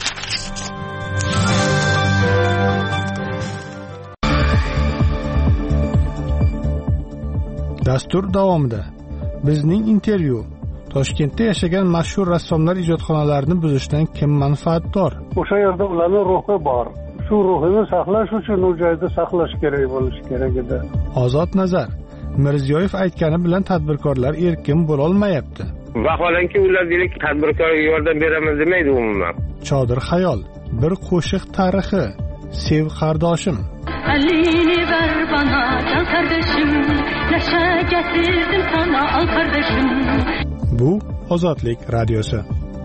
Dastur davomida bizning intervyu. Toshkentda yashagan mashhur rassomlar ijodxonalarini buzishdan kim manfaatdor? O'sha yerda ularning ruhi bor. Shu ruhini saqlash uchun u joyda saqlash kerak bo'lishi kerak edi. Ozod nazar. Mirziyoyev aytgani bilan tadbirkorlar erkin bo'la olmayapti. Vaholanki ular deylik tadbirkorga yordam beramiz demaydi umuman. Chodir xayol, bir qo'shiq tarixi. sev qardoshim. Elini ver bana can kardeşim, neşe getirdim sana al kardeşim. Bu Ozodlik radiosi.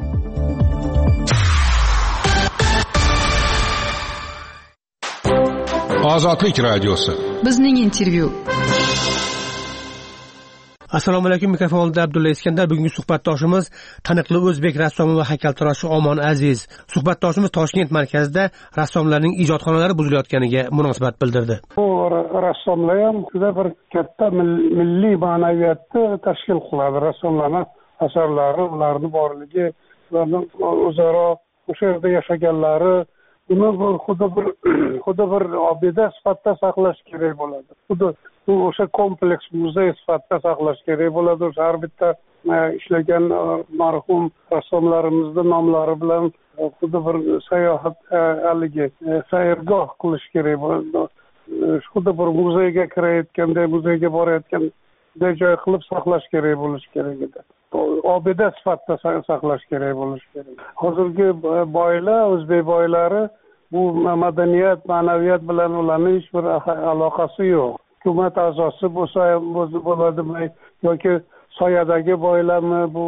Ozodlik radiosi. Bizning intervyu. Assalomu alaykum, mikrofonda Abdulla Iskandar. Bugungi suhbatdoshimiz taniqli o'zbek rassomi va haykaltaroshi Omon Aziz. Suhbatdoshimiz Toshkent markazida rassomlarning ijodxonalari buzilayotganiga munosabat bildirdi. Bu rassomlar ham juda bir katta milliy ma'naviyatni tashkil qiladi. Rassomlarning asarlari, ularning borligi, ularning o'zaro o'sha yerda yashaganlari, uni bir xuddi bir xuddi bir obida sifatida saqlash kerak bo'ladi. Xuddi bu o'sha kompleks muzey sifatida saqlash kerak bo'ladi. O'sha har bitta ishlagan marhum rassomlarimizning nomlari bilan xuddi bir sayohat haligi sayrgoh qilish kerak bo'ladi. Xuddi bir muzeyga kirayotganda, muzeyga borayotganda joy qilib saqlash kerak bo'lishi kerak edi. Obida sifatida saqlash kerak bo'lishi kerak. Hozirgi boylar, o'zbek boylari bu madaniyat, ma'naviyat bilan ularning hech bir aloqasi yo'q. Hukumat a'zosi bo'lsa ham bo'ladimi yoki soyadagi boylarmi, bu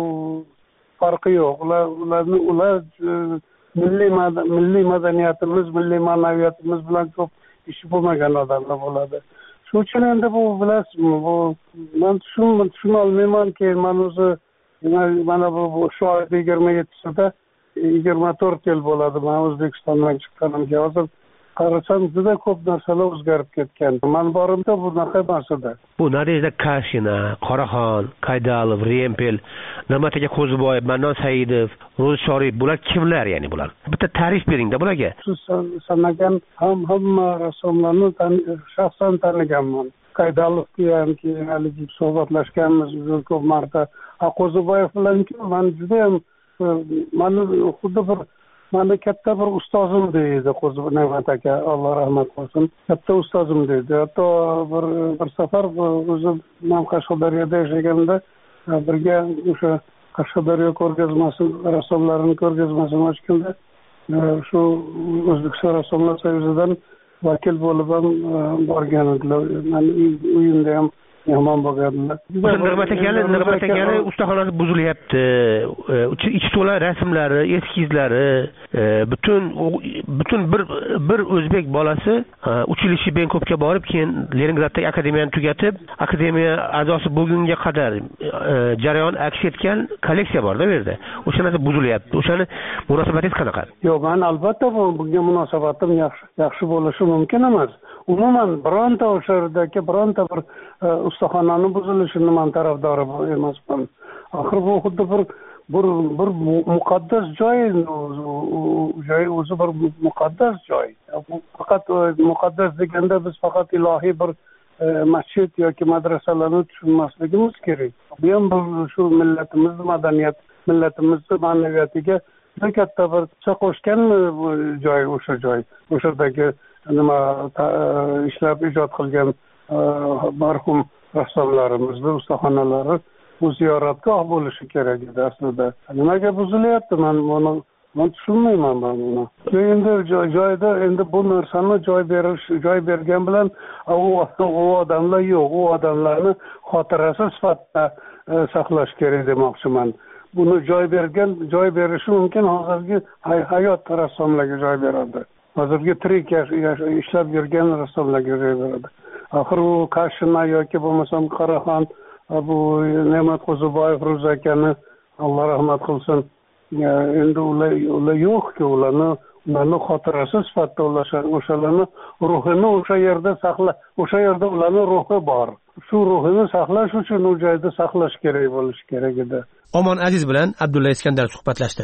farqi yo'q. Ular ularni ular milliy milliy madaniyatimiz, milliy ma'naviyatimiz bilan ko'p ishi bo'lmagan odamlar bo'ladi. Shuning uchun endi bu bilasizmi, bu men tushuna olmaymanki, men o'zi mana bu shu oyda yigirma yettisida yigirma to'rt yil bo'ladi men O'zbekistondan chiqqanimga. Hozir qarasam juda ko'p narsalar o'zgarib ketgan. Men borimda bunaqa emas edi. Bu Nadejda Kashina, Qoraxon, Qaydalov, Rempel, Nig'mataga Qo'ziboyev, Mannon Saidov, Ro'zi Sharif, bular kimlar, ya'ni bular? Bitta ta'rif bering-da bularga. Siz sanagan ham hamma rassomlarni shaxsan taniganman. Qaydalovga ham keyin haligi suhbatlashganmiz ko'p marta. Qo'ziboyev bilan-ku men juda ham meni xuddi bir meni katta bir ustozim deydi Qo'ziboyev Nig'mat aka, Alloh rahmat qilsin. Katta ustozim deydi. Hatto bir bir safar o'zim men Qashqadaryoda yashaganimda birga o'sha Qashqadaryo ko'rgazmasi, rassomlarning ko'rgazmasini ochganda shu O'zbekiston Rassomlar soyuzidan vakil bo'lib ham borgan edilar. Meni uyimda ham mehmon bo'lganlar. Nig'mat akani, Nig'mat akani ustaxonasi buzilyapti. Ichi to'la rasmlari, eskizlari, butun butun bir bir o'zbek bolasi uchilishi Benkobga borib, keyin Leningraddagi akademiyani tugatib, akademiya a'zosi bo'lgunga qadar jarayon aks etgan kolleksiya bor-da bu yerda. O'sha narsa buzilyapti. O'shani munosabatingiz qanaqa? Yo'q, men albatta bunga munosabatim yaxshi yaxshi bo'lishi mumkin emas. Umuman bironta o'sha yerdagi bironta bir ustaxonani buzilishini men tarafdori emasman. Axir bu xuddi bir bir bir muqaddas joy, joy o'zi bir muqaddas joy. Faqat muqaddas deganda biz faqat ilohiy bir masjid yoki madrasalarni tushunmasligimiz kerak. Bu ham shu millatimizning madaniyat, millatimizning ma'naviyatiga juda katta bir hissa qo'shgan joy o'sha joy. O'shadagi nima ishlab ijod qilgan marhum rassomlarimizning ustaxonalari bu ziyoratgoh bo'lishi kerak edi aslida. Nimaga buzilyapti? Men buni men tushunmayman men buni. Endi joyda endi bu narsani joy berish, joy bergan bilan u odamlar yo'q, u odamlarni xotirasi sifatida saqlash kerak demoqchiman. Buni joy bergan, joy berishi mumkin hozirgi hayot rassomlarga joy beradi. Hozirgi tirik ishlab yurgan rassomlarga joy beradi. Axir u Kashina yoki bo'lmasam Qoraxon, bu Ne'mat Qo'ziboyev, Ro'zi akani Alloh rahmat qilsin. Endi ular ular yo'q-ku, ularni ularni xotirasi sifatida o'shalarni ruhini o'sha yerda saqla, o'sha yerda ularning ruhi bor. Shu ruhini saqlash uchun u joyda saqlash kerak bo'lishi kerak edi. Omon Aziz bilan Abdulla Iskandar suhbatlashdi.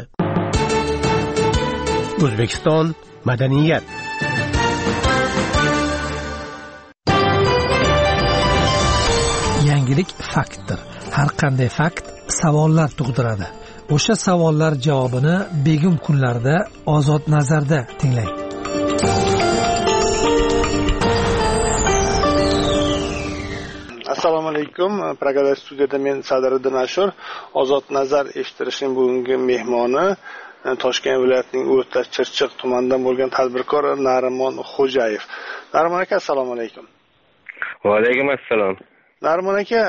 O'zbekiston madaniyat. Yangilik faktdir. Har qanday fakt savollar tug'diradi. O'sha savollar javobini begim kunlarda Ozod nazarda tinglang. Assalomu alaykum. Pragada studiyada men Sadiriddin Ashur, Ozod nazar eshittirishning bugungi mehmoni Toshkent viloyatining O'rta Chirchiq tumanidan bo'lgan tadbirkor Narimon Xo'jayev. Narimon aka, assalomu alaykum. Va alaykum assalom. Narimon aka,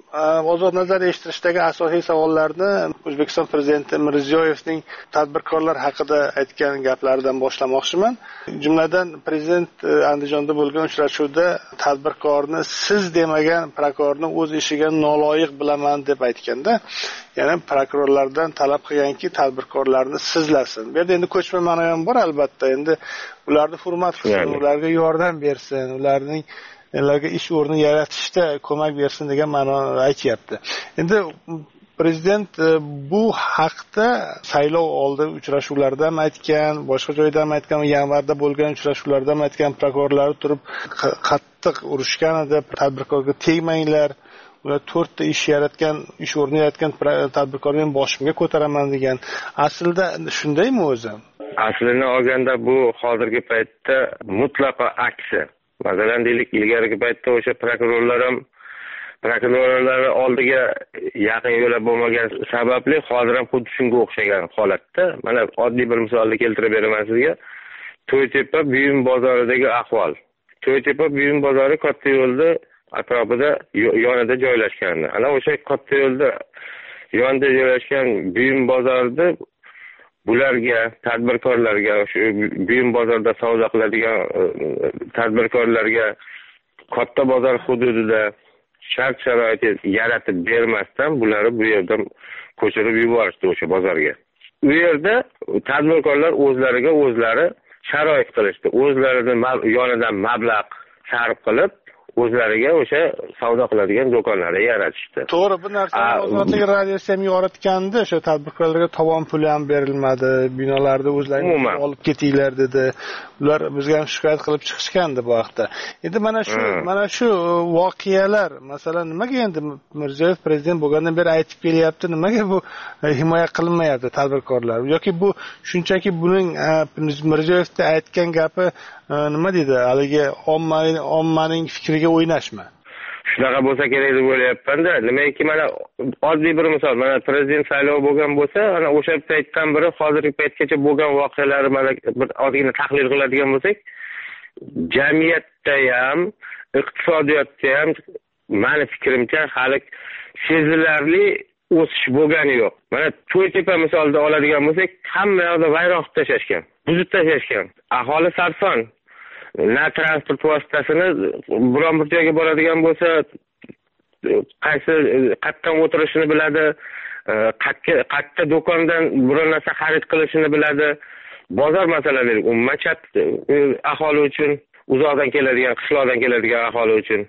ozod nazar eshittirishdagi asosiy savollarni O'zbekiston prezidenti Mirziyoyevning tadbirkorlar haqida aytgan gaplaridan boshlamoqchiman. Jumladan prezident Andijonda bo'lgan uchrashuvda tadbirkorni siz demagan prokurorni o'z ishiga noloyiq bilaman deb aytganda, ya'ni prokurorlardan talab qilganki, tadbirkorlarni sizlasin. Bu yerda endi ko'chma ma'no ham bor albatta. Endi ularni hurmat qilsin, ularga yordam bersin, ularning ularga ish o'rni yaratishda ko'mak bersin degan ma'noni aytyapti. Endi prezident bu haqda saylov oldi uchrashuvlarda ham aytgan, boshqa joyda ham aytgan, yanvarda bo'lgan uchrashuvlarda ham aytgan, prokurorlar turib qattiq urushgan edi, tadbirkorga tegmanglar. Ular to'rtta ish yaratgan, ish o'rni yaratgan tadbirkorni boshimga ko'taraman degan. Aslida shundaymi o'zi? Aslini olganda bu hozirgi paytda mutlaqo aksi. Masalan, deylik, ilgarigi paytda o'sha prokurorlar ham prokurorlar oldiga yaqin yo'lab bo'lmagan sababli hozir ham xuddi shunga o'xshagan holatda. Mana oddiy bir misolni keltirib beraman sizga. To'ytepa buyum bozoridagi ahvol. To'ytepa buyum bozori katta yo'lda atrofida yonida joylashgan. Ana o'sha katta yo'lda yonida joylashgan buyum bozorida bularga, tadbirkorlarga, shu buyum bozorda savdo qiladigan tadbirkorlarga katta bozor hududida shart-sharoit yaratib bermasdan bularni bu yerdan ko'chirib yuborishdi o'sha bozorga. U yerda tadbirkorlar o'zlariga o'zlari sharoit qilishdi. O'zlarining yonidan mablag' sarf qilib, o'zlariga o'sha savdo qiladigan do'konlarni yaratishdi. To'g'ri, bu narsani ozodlik radiosi ham yoritgandi. O'sha tadbirkorlarga tovon puli ham berilmadi, binolarni o'zlaringiz olib ketinglar dedi. Ular bizga ham shikoyat qilib chiqishgandi bu vaqtda. Endi mana shu mana shu voqealar, masalan, nimaga endi Mirziyoyev prezident bo'lgandan beri aytib kelyapti, nimaga bu himoya qilinmayapti tadbirkorlar? Yoki bu shunchaki buning Mirziyoyevda aytgan gapi nima deydi, haligi ommaning ommaning fikriga o'ynashmi? Shunaqa bo'lsa kerak deb o'ylayapman-da. Nimaiki, mana oddiy bir misol, mana prezident saylovi bo'lgan bo'lsa, ana o'sha paytdan biri hozirgi paytgacha bo'lgan voqealarni mana bir ozgina tahlil qiladigan bo'lsak, jamiyatda ham, iqtisodiyotda ham meni fikrimcha hali sezilarli o'sish bo'lgani yo'q. Mana To'ytepa misolida oladigan bo'lsak, hamma yoqda vayron qilib tashlashgan, buzib tashlashgan. Aholi sarson. Na transport vositasini biron bir joyga boradigan bo'lsa, qaysi qayerdan o'tirishini biladi, qayerda do'kondan biror narsa xarid qilishini biladi. Bozor masalalari umuman chat aholi uchun, uzoqdan keladigan, qishloqdan keladigan aholi uchun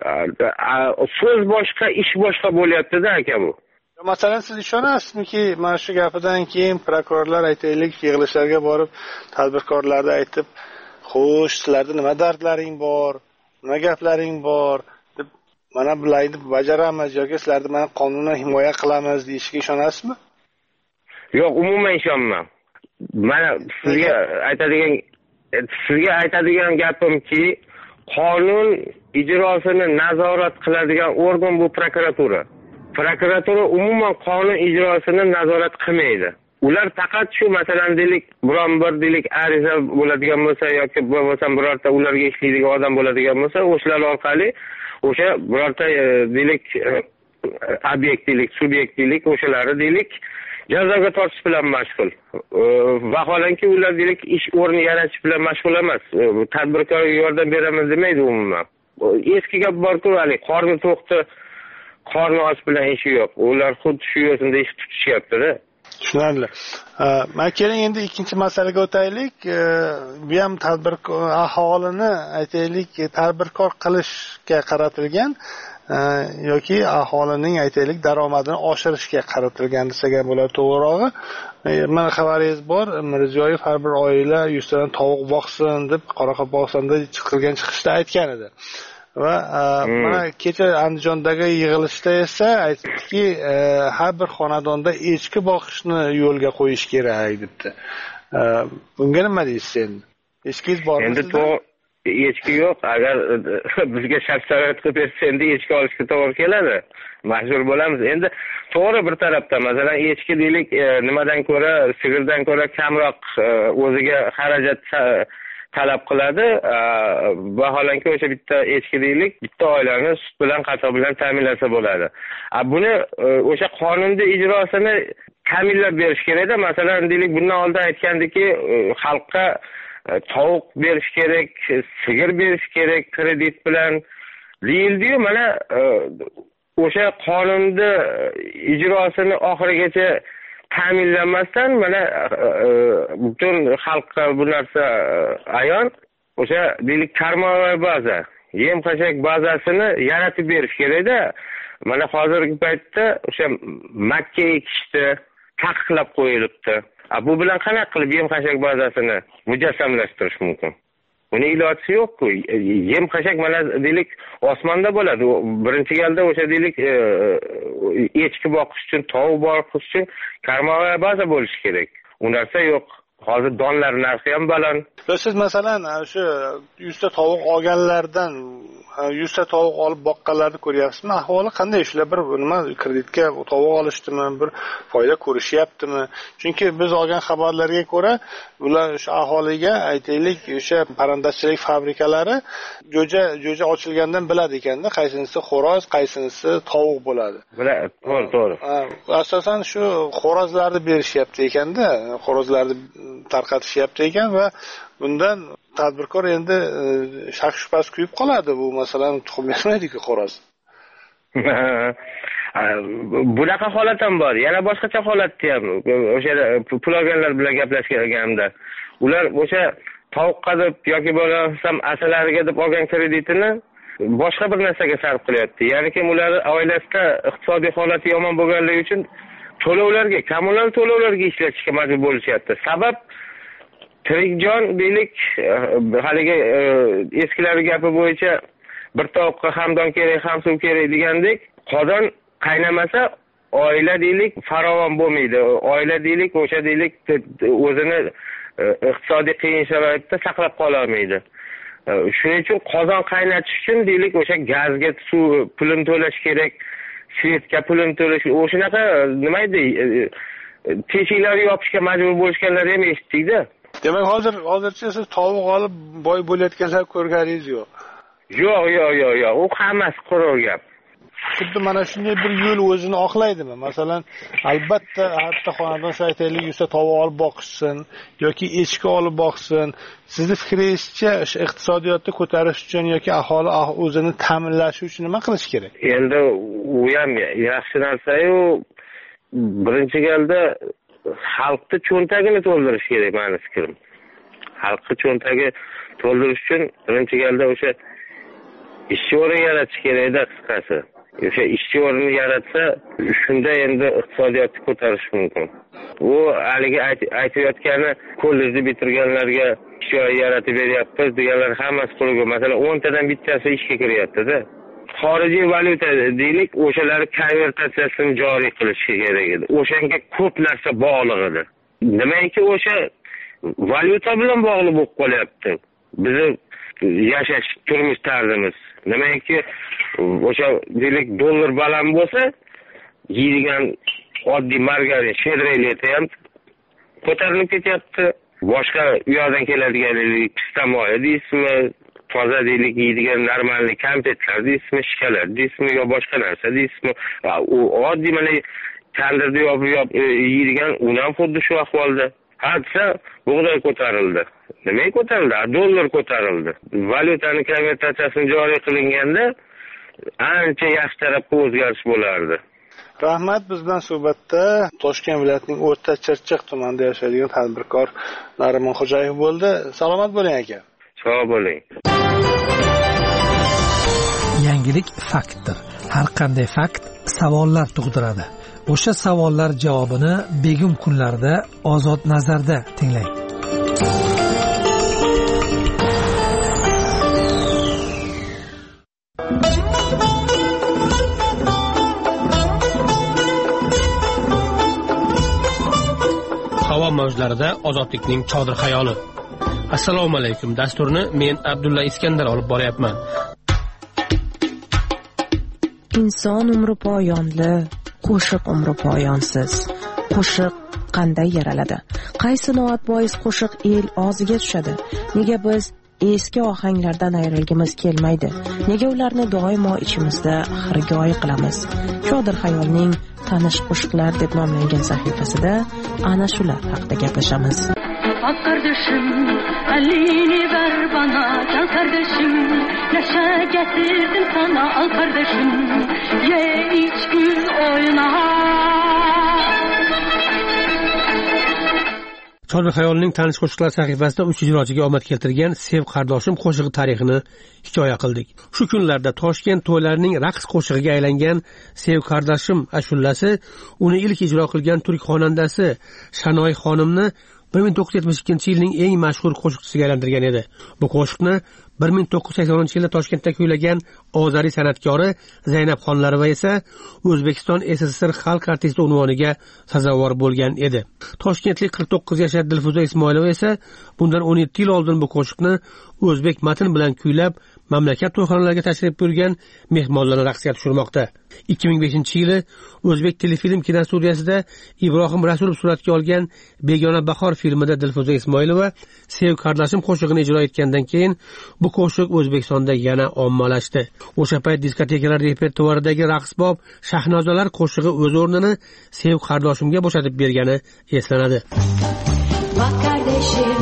so'z boshqa, ish boshqa bo'lyapti-da aka bu. Masalan, siz ishonasizmiki, mana shu gapidan keyin prokurorlar aytaylik yig'ilishlarga borib, tadbirkorlarga aytib, "Xo'sh, sizlarda nima dardlaring bor, nima gaplaring bor?" deb mana bularni bajaramiz yoki sizlarni mana qonundan himoya qilamiz deyishiga ishonasizmi? Yo'q, umuman ishonmayman. Mana sizga aytadigan sizga aytadigan gapimki, qonun ijrosini nazorat qiladigan organ bu prokuratura. Prokuratura umuman qonun ijrosini nazorat qilmaydi. Ular faqat shu masalan deylik, biron bir deylik ariza bo'ladigan bo'lsa yoki bo'lmasam birorta ularga ishlaydigan odam bo'ladigan bo'lsa, o'shalar orqali o'sha birorta deylik obyekt deylik, subyekt deylik, o'shalari deylik jazoga tortish bilan mashg'ul. Vaholanki ular deylik ish o'rni yaratish bilan mashg'ul emas. Tadbirkorga yordam beramiz demaydi umuman. Eski gap bor-ku, hali qorni to'qdi, qorni och bilan ishi yo'q. Ular xuddi shu yo'sinda ish tutishyapti-da. Tushunarli. Men keling endi ikkinchi masalaga o'taylik. Bu ham tadbirkor aholini aytaylik tadbirkor qilishga qaratilgan yoki aholining aytaylik daromadini oshirishga qaratilgan desak ham bo'ladi to'g'rirog'i. Mana xabaringiz bor, Mirziyoyev har bir oila yuztadan tovuq boqsin deb Qoraqalpog'istonda chiqilgan chiqishda aytgan edi. Va mana kecha Andijondagi yig'ilishda esa aytdiki, har bir xonadonda echki boqishni yo'lga qo'yish kerak debdi. Bunga nima deysiz endi? Echkingiz bormi? Endi echki yo'q. Agar bizga shart sharoit qilib bersa, endi echki olishga to'g'ri keladi. Majbur bo'lamiz. Endi to'g'ri bir tarafdan, masalan, echki deylik, nimadan ko'ra, sigirdan ko'ra kamroq o'ziga xarajat talab qiladi. Vaholanki o'sha bitta echki deylik, bitta oilani sut bilan, qatoq bilan ta'minlasa bo'ladi. Buni o'sha qonunda ijrosini ta'minlab berish kerak-da. Masalan, deylik, bundan oldin aytgandiki, xalqqa tovuq berish kerak, sigir berish kerak kredit bilan deyildi-yu, mana o'sha qonunda ijrosini oxirigacha ta'minlanmasdan mana butun xalqqa bu narsa ayon. O'sha deylik karmovoy baza, yem-xashak bazasini yaratib berish kerak-da. Mana hozirgi paytda o'sha makka ekishni taqiqlab qo'yilibdi. Bu bilan qanaqa qilib yem-xashak bazasini mujassamlashtirish mumkin? Buni iloji yo'q-ku. Yem-xashak mana deylik osmonda bo'ladi. Birinchi galda o'sha deylik echki boqish uchun, tovuq boqish uchun karmovoy baza bo'lishi kerak. U narsa yo'q. Hozir donlar narxi ham baland. Siz masalan o'sha yuz ta tovuq olganlardan yuz ta tovuq olib boqqanlarni ko'ryapsizmi? Ahvoli qanday? Shular bir nima kreditga tovuq olishdimi, bir foyda ko'rishyaptimi? Chunki biz olgan xabarlarga ko'ra, ular o'sha aholiga aytaylik, o'sha parrandachilik fabrikalari jo'ja jo'ja ochilgandan biladi ekanda, qaysinisi xo'roz, qaysinisi tovuq bo'ladi. Biladi, to'g'ri, to'g'ri. Asosan shu xo'rozlarni berishyapti ekanda, xo'rozlarni tarqatishyapti ekan va bundan tadbirkor endi shak shubhasi kuyib qoladi. Bu masalan tuxum bermaydi-ku xo'roz. Bunaqa holat ham bor. Yana boshqacha holatda ham o'sha pul olganlar bilan gaplashganimda ular o'sha tovuqqa deb yoki bo'lmasam asalariga deb olgan kreditini boshqa bir narsaga sarf qilyapti. Ya'ni kim ular oilasida iqtisodiy holati yomon bo'lganligi uchun to'lovlarga, kommunal to'lovlarga ishlatishga majbur bo'lishyapti. Sabab tirikjon deylik, haligi eskilari gapi bo'yicha bir tovuqqa ham don kerak, ham suv kerak degandek, qozon qaynamasa oila deylik farovon bo'lmaydi. Oila deylik o'sha deylik o'zini iqtisodiy qiyin sharoitda saqlab qola olmaydi. Shuning uchun qozon qaynatish uchun deylik o'sha gazga suv pulini to'lash kerak, svetga pulini to'lash, o'shanaqa nima edi, teshiklarni yopishga majbur bo'lishganlar ham eshitdik-da. Demak, hozir hozircha siz tovuq olib boy bo'layotganlar ko'rganingiz yo'q. Yo'q, yo'q, yo'q, yo'q. U hammasi quruq gap. Xuddi mana shunday bir yo'l o'zini oqlaydimi? Masalan, albatta hatto xonadon shu aytaylik yuz ta tovuq olib boqishsin yoki echki olib boqsin. Sizni fikringizcha iqtisodiyotni ko'tarish uchun yoki aholi o'zini ta'minlashi uchun nima qilish kerak? Endi u ham yaxshi narsa-yu, birinchi galda xalqni cho'ntagini to'ldirish kerak meni fikrim. Xalqni cho'ntagi to'ldirish uchun birinchi galda o'sha ishchi o'rin yaratish kerak-da qisqasi. O'sha ishchi o'rnini yaratsa, shunda endi iqtisodiyotni ko'tarish mumkin. U haligi aytayotgani kollejni bitirganlarga ish joyi yaratib beryapmiz deganlar hammasi quruq. Masalan, o'n tadan bittasi ishga kiryapti-da. Xorijiy valyuta deylik, o'shalar konvertatsiyasini joriy qilish kerak edi. O'shanga ko'p narsa bog'liq edi. Nimaiki o'sha valyuta bilan bog'liq bo'lib qolyapti. Bizni yashash turmush tarzimiz. Nimaiki o'sha deylik dollar baland bo'lsa, yeydigan oddiy margarin, shedreleti ham ko'tarilib ketyapti. Boshqa u yoqdan keladigan pistamoya deysizmi, toza deylik yeydigan normalniy konfetlar deysizmi, shikalar deysizmi yo boshqa narsa deysizmi, u oddiy mana tandirda yopib yeydigan u ham xuddi shu ahvolda. Hatto bug'doy ko'tarildi. Nimaga ko'tarildi? Dollar ko'tarildi. Valyutani konvertatsiyasini joriy qilinganda ancha yaxshi tarafga o'zgarish bo'lardi. Rahmat, bizdan suhbatda Toshkent viloyatining O'rta Chirchiq tumanida yashaydigan tadbirkor Narimon Xo'jayev bo'ldi. Salomat bo'ling aka. Sog' bo'ling. Yangilik faktdir. Har qanday fakt savollar tug'diradi. O'sha savollar javobini begim kunlarda Ozod nazarda tinglang. Havo mavjlarida ozodlikning chodir xayoli. Assalomu alaykum. Dasturni men Abdulla Iskandar olib boryapman. Inson umri poyonli, qo'shiq umri poyonsiz. Qo'shiq qanday yaraladi? Qaysi noat bois qo'shiq el og'ziga tushadi? Nega biz eski ohanglardan ayrilgimiz kelmaydi? Nega ularni doimo ichimizda xirgoyi qilamiz? Chodir xayolning tanish qo'shiqlar deb nomlangan sahifasida ana shular haqida gaplashamiz. Bak kardeşim, elini ver bana, gel kardeşim, neşe getirdim sana, al kardeşim, ye iç gül oyna. Chodir xayolning tanish qo'shiqlar sahifasida uch ijrochiga omad keltirgan Sev qardoshim qo'shig'i tarixini hikoya qildik. Shu kunlarda Toshkent to'ylarining raqs qo'shig'iga aylangan Sev qardoshim ashulasi uni ilk ijro qilgan turk xonandasi Shanoy xonimni bir ming to'qqiz yuz yetmish ikkinchi yilning eng mashhur qo'shiqchisiga aylantirgan edi. Bu qo'shiqni bir ming to'qqiz yuz saksoninchi yilda Toshkentda kuylagan ozariy san'atkori Zaynab Xonlarova esa O'zbekiston S S S R xalq artisti unvoniga sazovor bo'lgan edi. Toshkentlik qirq to'qqiz yashar Dilfuza Ismoilova esa bundan o'n yetti yil oldin bu qo'shiqni o'zbek matn bilan kuylab mamlakat to'yxonalariga tashrif buyurgan mehmonlarni raqsga tushirmoqda. ikki ming beshinchi yili O'zbek telefilm kinostudiyasida Ibrohim Rasulov suratga olgan Begona bahor filmida Dilfuza Ismoilova Sev qardoshim qo'shig'ini ijro etgandan keyin bu qo'shiq O'zbekistonda yana ommalashdi. O'sha payt diskotekalar repertuaridagi raqsbob Shahnozalar qo'shig'i o'z o'rnini Sev qardoshimga bo'shatib bergani eslanadi. Bak kardeşim,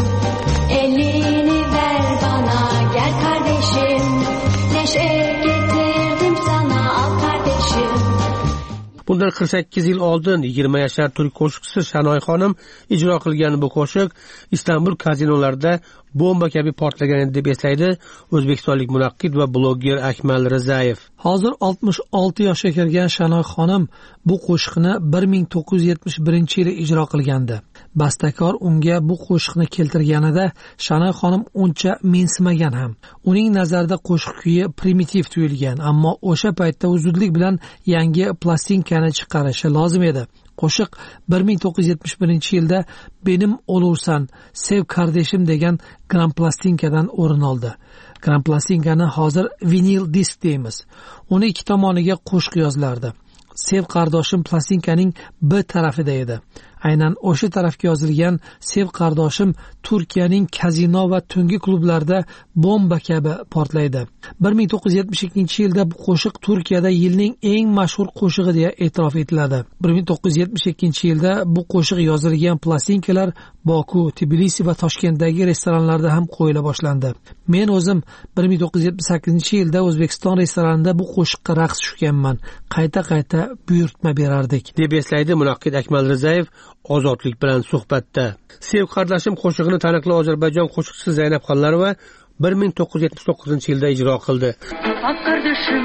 elini ver bana, gel kardeşim, neşe getirdim sana, al kardeşim. Bundan qirq sakkiz yil oldin yigirma yashar turk qo'shiqchisi Shanoy xonim ijro qilgan bu qo'shiq Istanbul kazinolarida bomba kabi portlagan edi deb eslaydi o'zbekistonlik munaqqid va blogger Akmal Rizayev. Hozir oltmish olti yoshga kirgan Shanoy xonim bu qo'shiqni bir ming to'qqiz yuz yetmish birinchi yili ijro qilgandi. Bastakor unga bu qo'shiqni keltirganida Shanoy xonim uncha mensimagan ham. Uning nazarida qo'shiq kuyi primitiv tuyulgan, ammo o'sha paytda u zudlik bilan yangi plastinkani chiqarishi lozim edi. Qo'shiq bir ming to'qqiz yuz yetmish birinchi yilda Benim olursan, Sev kardeşim degan gran plastinkadan o'rin oldi. Gran plastinkani hozir vinil disk deymiz. Uni ikki tomoniga qo'shiq yozilardi. Sev qardoshim plastinkaning B tarafida edi. Aynan o'sha tarafga yozilgan Sev qardoshim Turkiyaning kazino va tungi klublarida bomba kabi portlaydi. bir ming to'qqiz yuz yetmish ikkinchi yilda bu qo'shiq Turkiyada yilning eng mashhur qo'shig'i deya e'tirof etiladi. bir ming to'qqiz yuz yetmish ikkinchi yilda bu qo'shiq yozilgan plastinkalar Boku, Tbilisi va Toshkentdagi restoranlarda ham qo'yila boshlandi. Men o'zim bir ming to'qqiz yuz yetmish sakkizinchi yilda O'zbekiston restoranida bu qo'shiqqa raqs tushganman. Qayta-qayta buyurtma berardik, deb eslaydi munaqqid Akmal Rizayev Ozodlik bilan suhbatda. Sev qardoshim qo'shig'ini taniqli Ozarbayjon qo'shiqchisi Zaynab Xonlarova bir ming to'qqiz yuz yetmish to'qqizinchi yilda ijro qildi. Bak kardeşim,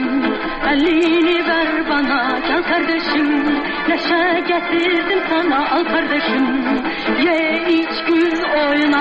elini ver bana, gel kardeşim, neşe getirdim sana, al kardeşim, ye iç gül oyna.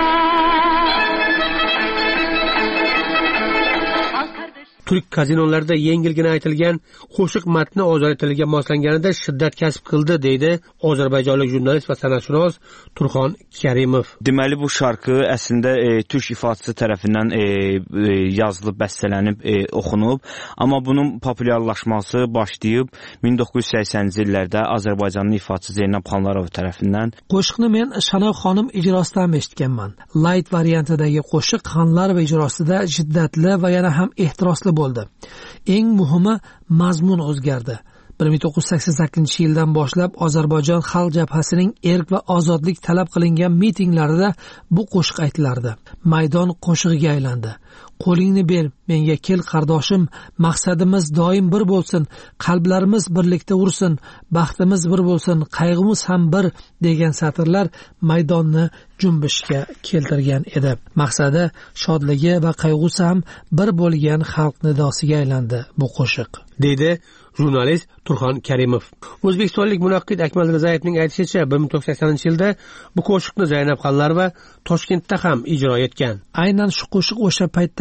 Turk kazinolarida yengilgina aytilgan qo'shiq matni ozod tiliga moslanganida shiddat kasb qildi deydi ozarbayjonlik jurnalist va san'atshunos Turxon Karimov. Deməli bu şarkı əslində e, türk ifaçısı tərəfindən e, e, yazılıb, bəstələnib, e, oxunub, amma bunun populyarlaşması başlayıb min doqquz yüz səksəninci illərdə Azərbaycanlı ifaçı Zeynab Xonlarova tərəfindən. Qo'shiqni men Shanoy xonim ijrosidan eshitganman. Light variantidagi qo'shiq Xonlarova ijrosida shiddatli va yana ham ehtirosli bo'ldi. Eng muhimi mazmun o'zgardi. bir ming to'qqiz yuz sakson sakkizinchi yildan boshlab Ozarbayjon xalq jabhasining erk va ozodlik talab qilingan mitinglarida bu qo'shiq aytilardi. Maydon qo'shig'iga aylandi. Qo'lingni ber, menga kel qardoshim, maqsadimiz doim bir bo'lsin, qalblarimiz birlikda ursin, baxtimiz bir bo'lsin, qayg'imiz ham bir degan satrlar maydonni junbishga keltirgan edi. Maqsadi shodligi va qayg'usi ham bir bo'lgan xalq nidosiga aylandi bu qo'shiq, deydi jurnalist Turxon Karimov. O'zbekistonlik munaqqid Akmal Rizayevning aytishicha, bir ming to'qqiz yuz saksoninchi yilda bu qo'shiqni Zaynab Xonlarova Toshkentda ham ijro etgan. Aynan shu qo'shiq o'sha paytda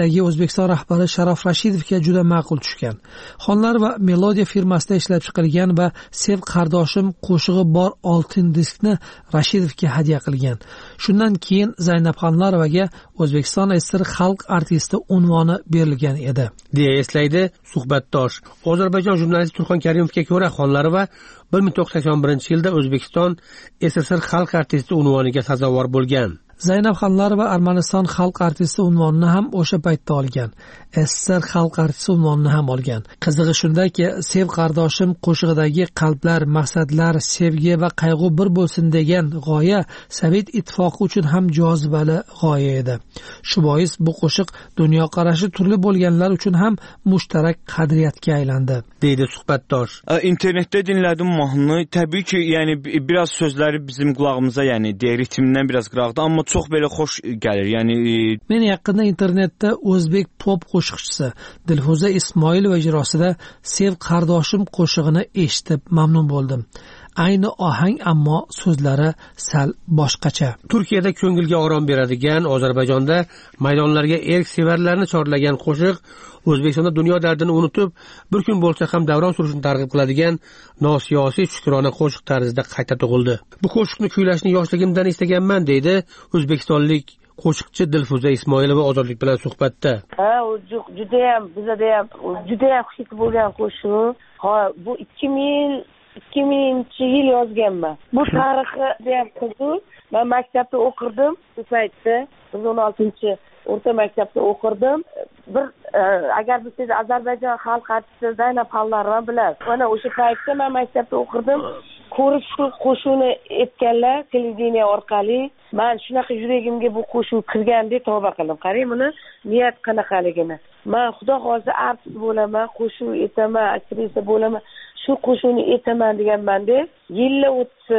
qo'shiqdagi O'zbekiston rahbari Sharof Rashidovga juda ma'qul tushgan. Xonlar va Melodiya firmasida ishlab chiqarilgan va Sev qardoshim qo'shig'i bor oltin diskni Rashidovga hadya qilgan. Shundan keyin Zaynab Xonlarovaga O'zbekiston S S R xalq artisti unvoni berilgan edi, deya eslaydi suhbatdosh. Ozarbayjon jurnalisti Turxon Karimovga ko'ra, Xonlarova bir ming to'qqiz yuz sakson birinchi yilda O'zbekiston S S R xalq artisti unvoniga sazovor bo'lgan. Zaynab Xonlarova Armaniston xalq artisti unvonini ham o'sha paytda olgan. S S R xalq artisti unvonini ham olgan. Qizig'i shundaki, Sev qardoshim qo'shig'idagi qalblar, maqsadlar, sevgi va qayg'u bir bo'lsin degan g'oya Sovet ittifoqi uchun ham jozibali g'oya edi. Shu bois bu qo'shiq dunyoqarashi turli bo'lganlar uchun ham mushtarak qadriyatga aylandi, deydi suhbatdosh. İnternetdə dinlədim mahnını. Təbii ki, yəni biraz sözləri bizim qulağımıza, yəni ritmindən biraz qıraqdı, amma çox belə xoş gəlir. Yəni men yaqinda internetda o'zbek pop qo'shiqchisi Dilfuza Ismoilova ijrosida Sev qardoshim qo'shig'ini eshitib mamnun bo'ldim. Ayni ohang, ammo so'zlari sal boshqacha. Turkiyada ko'ngilga orom beradigan, Ozarbayjonda maydonlarga erk sevarlarni chorlagan qo'shiq O'zbekistonda dunyo dardini unutib, bir kun bo'lsa ham davron surishni targ'ib qiladigan nosiyosiy shukrona qo'shiq tarzida qayta tug'ildi. Bu qo'shiqni kuylashni yoshligimdan istaganman, deydi o'zbekistonlik qo'shiqchi Dilfuza Ismoilova Ozodlik bilan suhbatda. Ha, u juda ham bizda ham juda ham hit bo'lgan qo'shiq. Ha, bu ikki ming ikki mingchi yil yozganman. Bu tarixi ham qiziq. Men maktabda o'qirdim shu paytda. biz o'n oltinchi o'rta maktabda o'qirdim. Bir agar siz Ozarbayjon xalq artisti Zaynab Xonlarova bilasiz. Mana o'sha paytda men maktabda o'qirdim. Ko'rib shu qo'shuvni aytganlar televideniya orqali. Men shunaqa yuragimga bu qo'shuv kirgandek tavba qildim. Qarang buni niyat qanaqaligini. Men xudo xolsa artist bo'laman, qo'shuv aytaman, aktrisa bo'laman, shu qo'shuvni aytaman deganman-da. Yillar o'tdi.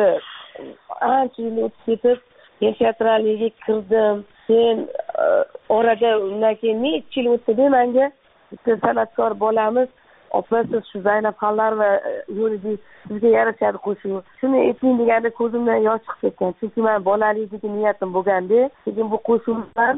Ancha yil o'tib ketib, men teatralligiga kirdim. Sen orada undan keyin necha yil o'tdi menga bitta san'atkor bolamiz, opa siz shu Zaynab Xonlarova yo'lida sizga yarashadi qo'shuv. Shuni ayting deganda ko'zimdan yosh chiqib ketgan. Chunki men bolalikdagi niyatim bo'lganda, lekin bu qo'shuvdan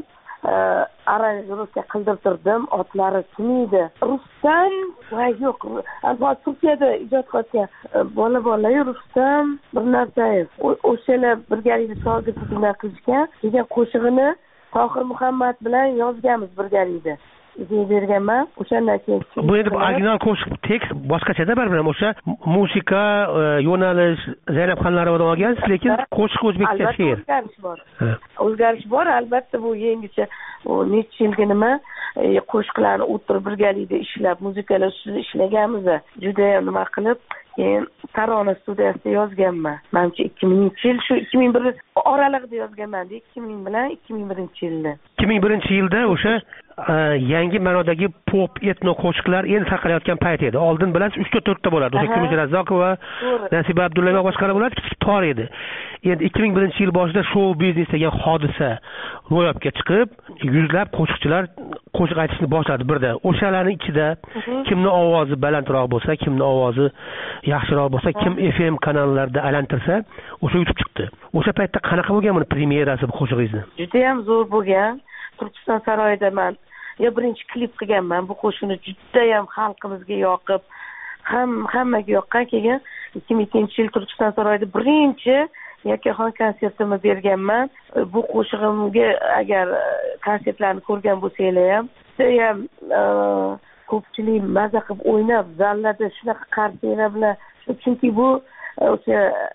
aranjировка qildirtirdim. Otlari kim edi? Rustam va yo'q. Albatta Turkiyada ijod qilgan bola bola Rustam bir narsayev. O'shalar birgalikda shogird bilan qilishgan. Degan qo'shig'ini Tohir Muhammad bilan yozganmiz birgalikda. Idea berganman. O'shandan keyin bu endi original qo'shiq tekst boshqachada baribir o'sha musiqa yo'nalish Zaynab Xonlarovadan olgansiz, lekin qo'shiq o'zbekcha she'r. O'zgarish bor. O'zgarish bor, albatta bu yangicha u necha yilga nima qo'shiqlarni o'tirib birgalikda ishlab, muzikalar ustida ishlaganmiz. Juda ham nima qilib, keyin Tarona studiyasida yozganman. Menimcha ikki mingchi yil, shu ikki ming bir oralig'ida yozganman-da, ikki ming bilan ikki ming birinchi yilda. ikki ming birinchi yilda o'sha yangi ma'nodagi pop etno qo'shiqlar endi tarqalayotgan payt edi. Oldin bilasiz uch ta to'rt ta bo'ladi. O'sha Kumush Razzokova, Nasiba Abdullaeva va boshqalar bo'ladi, kichik tor edi. Endi ikki ming birinchi yil boshida show biznes degan hodisa ro'yobga chiqib, yuzlab qo'shiqchilar qo'shiq aytishni boshladi birda. O'shalarning ichida kimning ovozi balandroq bo'lsa, kimning ovozi yaxshiroq bo'lsa, kim F M kanallarida aylantirsa, o'sha yutib chiqdi. O'sha paytda qanaqa bo'lgan buni premyerasi bu qo'shig'ingizni? Juda ham zo'r bo'lgan. Turkiston saroyida men ya birinchi klip qilganman. Bu qo'shiqni juda ham xalqimizga yoqib, ham hammaga yoqqan. Keyin ikki ming ikkinchi yil Turkiston saroyida birinchi yakkaxon konsertimni berganman. Bu qo'shig'imga agar konsertlarni ko'rgan bo'lsanglar ham, juda ham ko'pchilik maza qilib o'ynab, zallarda shunaqa qarshiylar bilan, chunki bu o'sha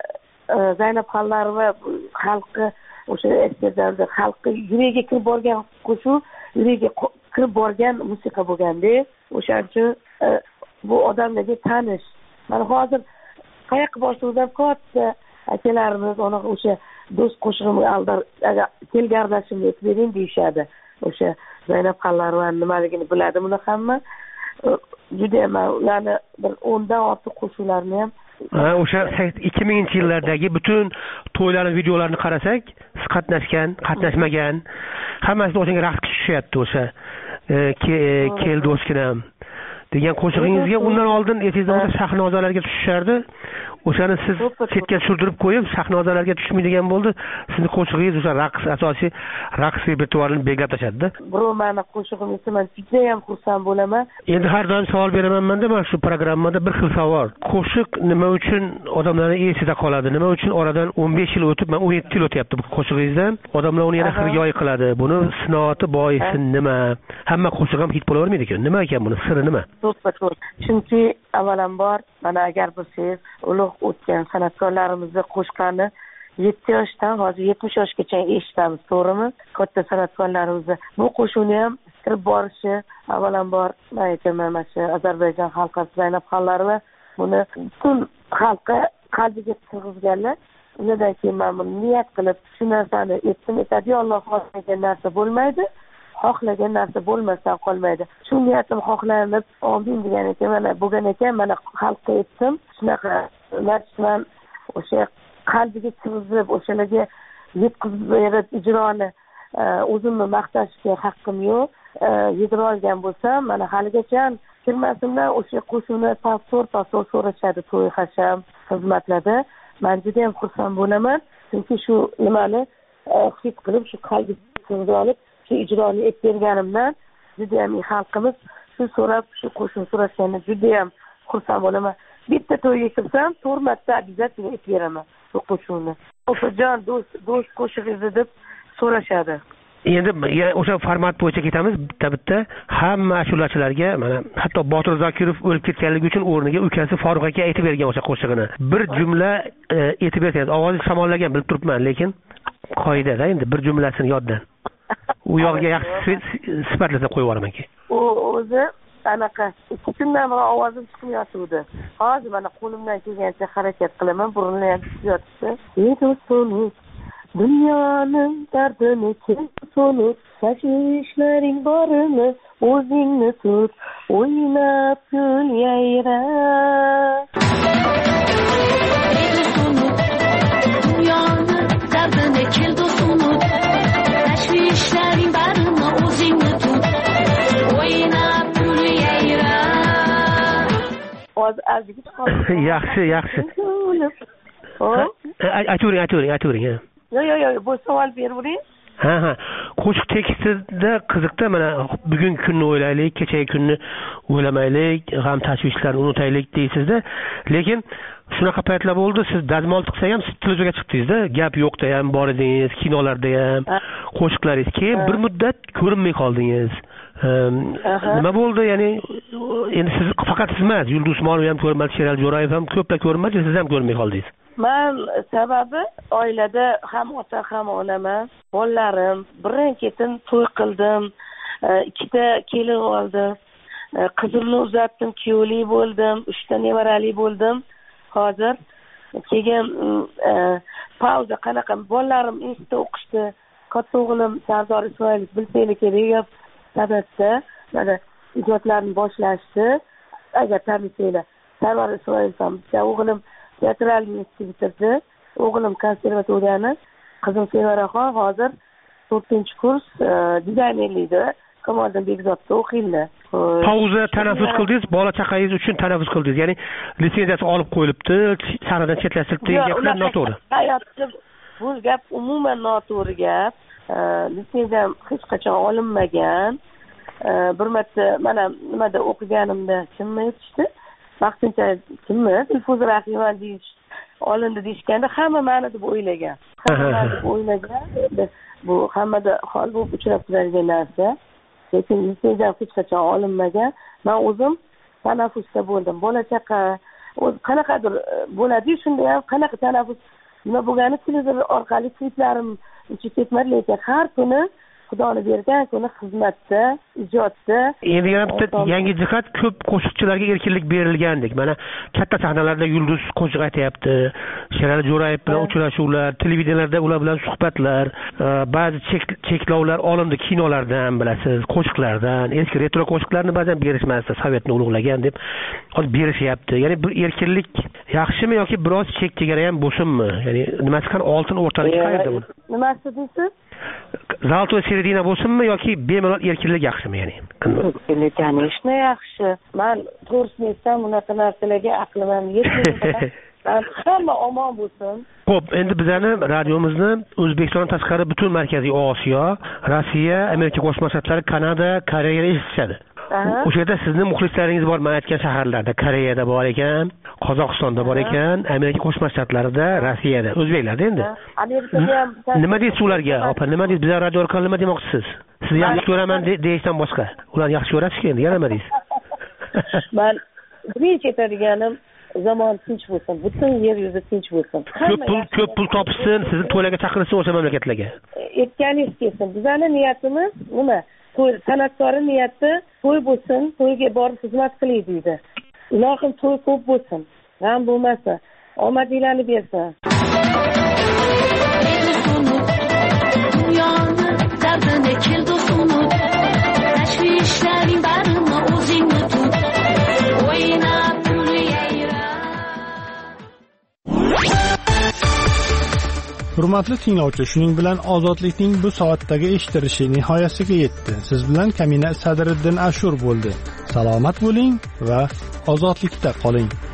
Zaynab Xonlarova xalqi o'sha esdaldi, xalqi yuragiga kirib borgan qo'shuv, yuragiga kirib borgan musiqa bo'lganda, o'shaning uchun bu odamlarga tanish. Mana hozir qayoqqa boshlovdan katta akalarimiz ona o'sha do'st qo'shig'imga aldar kelgardashimni aytib bering deyishadi. O'sha Zaynab Xonlarova nimaligini biladi buni hamma. Juda ham ularni bir o'ndan ortiq qo'shuvlarni ham o'sha ikki minginchi yillardagi butun to'ylarning videolarini qarasak, siz qatnashgan, qatnashmagan, hammasi o'shanga raqs tushyapti. O'sha kel do'stkinam degan qo'shig'ingizga undan oldin esingizda bo'lsa Shahnozalarga tushishardi. o'shani siz chetga surdirib qo'yib sahnodalarga tushmaydigan bo'ldi. Sizni qo'shig'ingiz o'sha raqs asosiy raqs repertuarini belgilab tashladi-da. Birov meni qo'shig'im esa men juda ham xursand bo'laman. Endi har doim savol beraman-da mana shu programmada bir xil savol. Qo'shiq nima uchun odamlarning esida qoladi? Nima uchun oradan o'n besh yil o'tib, men o'n yetti yil o'tyapti bu qo'shig'ingizdan, odamlar uni yana xirgoyi qiladi. Buni sinoati boisi nima? Hamma qo'shiq ham hit bo'lavermaydi-ku. Nima ekan buni siri nima? To'ppa-to'g'ri. Chunki avvalambor mana agar bilsangiz ulug' o'tgan san'atkorlarimizni qo'shqani yetti yoshdan hozir yetmish yoshgacha eshitamiz, to'g'rimi? Katta san'atkorlarimizni bu qo'shiqni ham kirib borishi avvalambor men aytaman, mana shu Ozarbayjon xalqi Zaynab xonlarimiz buni butun xalqqa qalbiga sig'izganlar. Undan keyin men buni niyat qilib shu narsani aytdim, aytadi Alloh xohlagan narsa bo'lmaydi, xohlagan narsa bo'lmasdan qolmaydi. Shu niyatim xohlanib, omin degan ekan, mana bo'lgan ekan, mana xalqqa aytdim. Shunaqa narsaman o'sha qalbiga sig'izib, o'shalarga yetkazib berib ijroni o'zimni maqtashga haqqim yo'q. Yedira olgan bo'lsam, mana haligacha kirmasimdan o'sha qo'shuvni tasvir tasvir so'rashadi to'y hasham xizmatlarda. Men juda ham xursand bo'laman, chunki shu nimani his qilib, shu qalbiga sig'izib olib, shu ijroni aytib berganimdan juda ham xalqimiz shu so'rab, shu qo'shiq so'rashgandan juda ham xursand bo'laman. Bitta to'yga kirsam, to'rt marta обязательно aytib beraman shu qo'shiqni. Opajon, do'st, do'st qo'shig'ingizni deb so'rashadi. Endi o'sha format bo'yicha ketamiz bitta-bitta. Hamma ashulachilarga, mana hatto Botir Zokirov o'lib ketganligi uchun o'rniga ukasi Farruh aka aytib bergan o'sha qo'shig'ini. Bir jumla aytib bersangiz, ovozingiz shamollagan bilib turibman, lekin qoidada endi bir jumlasini yoddan. U yog'iga yaxshi sifatlasa qo'yib yuboraman-ki. U o'zi anaqa ikkisindan ham ovozim chiqmayotdi. Hozir mana qo'limdan kelgancha harakat qilaman, burunlar ham chiqyapti. Ey do'stim, dunyoning dardini so'nib, tashvishlaring borini o'zingni tut, o'ynab kul yayra. Dunyoning dardini kel do'stim, tashvishlaring borini o'zingni tut, o'ynab kul yayra. Oz azgi qoldi. Yaxshi, yaxshi. Aytavering, aytavering, aytavering. Yo yo yo, bu savol beravering. Ha ha. Qo'shiq tekstida qiziqda, mana bugungi kunni o'ylaylik, kechagi kunni o'ylamaylik, g'am tashvishlarni unutaylik deysizda. Lekin shunaqa paytlar bo'ldi, siz dazmol tiqsa ham siz televizorga chiqdingiz-da, gap yo'qda ham bor edingiz, kinolarda ham, qo'shiqlaringiz. Keyin bir muddat ko'rinmay qoldingiz. Nima bo'ldi? Ya'ni endi siz faqat siz emas, Yulduz Usmonova ham ko'rinmadi, Sherali Jo'rayev ham ko'plar ko'rinmadi, siz ham ko'rinmay qoldingiz. Men sababi oilada ham ota ham onaman, bolalarim, birin-ketin to'y qildim, ikkita kelin oldim, qizimni uzatdim, kuyovli bo'ldim, uchta nevarali bo'ldim. Hozir keyin pauza qanaqa bolalarim institutda o'qishdi. Katta o'g'lim Sardor Isroilov bilsangiz kerak, sababda mana ijodlarni boshlashdi. Agar tanisanglar, Sardor Isroilov ham bitta o'g'lim teatral institutni bitirdi. O'g'lim konservatoriyani, qizim Sevaraxon hozir to'rtinchi kurs dizaynerlikda Kamoliddin Bekzodda o'qiydi. Pauza tanaffus qildingiz, bola chaqangiz uchun tanaffus qildingiz. Ya'ni litsenziyasi olib qo'yilibdi, sahnadan chetlashtirilibdi degan gaplar noto'g'ri. Hayotda bu gap umuman noto'g'ri gap. Litsenziyam hech qachon olinmagan. Bir marta mana nimada o'qiganimda kimni aytishdi? Vaqtincha kimni? Dilfuza Rahimova deyish olindi deyishganda hamma meni deb o'ylagan. Hamma deb o'ylagan. Bu hammada hol bo'lib uchrab turadigan narsa. Lekin litsenziyam hech qachon olinmagan. Men o'zim tanaffusda bo'ldim. Bola chaqa o'z qanaqadir bo'ladi-yu, shunda ham qanaqa tanaffus nima bo'lgani televizor orqali kliplarim uchib ketmadi, lekin har kuni Xudoni bergan kuni xizmatda, ijodda. Endi yana bitta yangi jihat, ko'p qo'shiqchilarga erkinlik berilgandek. Mana katta sahnalarda Yulduz qo'shiq aytayapti, Sherali Jo'rayev bilan uchrashuvlar, televideniyada ular bilan suhbatlar, ba'zi cheklovlar olindi kinolardan, bilasiz, qo'shiqlardan. Eski retro qo'shiqlarni ba'zan berishmasdi, Sovetni ulug'lagan deb hozir berishyapti. Ya'ni bu erkinlik yaxshimi yoki biroz chek chegara ham bo'lsinmi? Ya'ni nimasi qani oltin o'rtalik qayerda bu? Nimasi deysiz? Zaltoy seredina bo'lsinmi yoki bemalol erkinlik yaxshimi, ya'ni? Erkinlik yaxshi. Men to'g'risini aytsam, unaqa narsalarga aqlim ham yetmaydi. hamma omon bo'lsin. Xo'p, endi bizani radiomizni O'zbekistondan tashqari butun Markaziy Osiyo, Rossiya, Amerika Qo'shma Shtatlari, Kanada, Koreyaga eshitishadi. O'sha yerda sizning muxlislaringiz bor, men aytgan shaharlarda, Koreyada bor ekan, Qozog'istonda bor ekan, Amerika Qo'shma Shtatlarida, Rossiyada, o'zbeklarda endi. Amerikada ham nima deysiz ularga? Opa, nima deysiz? Bizlar radio orqali nima demoqchisiz? Sizni yaxshi ko'raman deyishdan boshqa. Ularni yaxshi ko'rasiz-ku endi, yana nima deysiz? Men birinchi aytadiganim zamon tinch bo'lsin, butun yer yuzi tinch bo'lsin. Ko'p pul, ko'p pul topsin, sizni to'ylarga chaqirsin o'sha mamlakatlarga. Aytganingiz kelsin. Bizning niyatimiz nima? To'y san'atkori niyati to'y bo'lsin, to'yga borib xizmat qilay deydi. Ilohim to'y ko'p bo'lsin, g'am bo'lmasa, omadinglarni bersin. Dunyoni dardini keldi sunut, tashvishlaring barini o'zingni tut. O'ynab Hurmatli tinglovchi, shuning bilan ozodlikning bu soatdagi eshittirishi nihoyasiga yetdi. Siz bilan Kamina Sadriddin Ashur bo'ldi. Salomat bo'ling va ozodlikda qoling.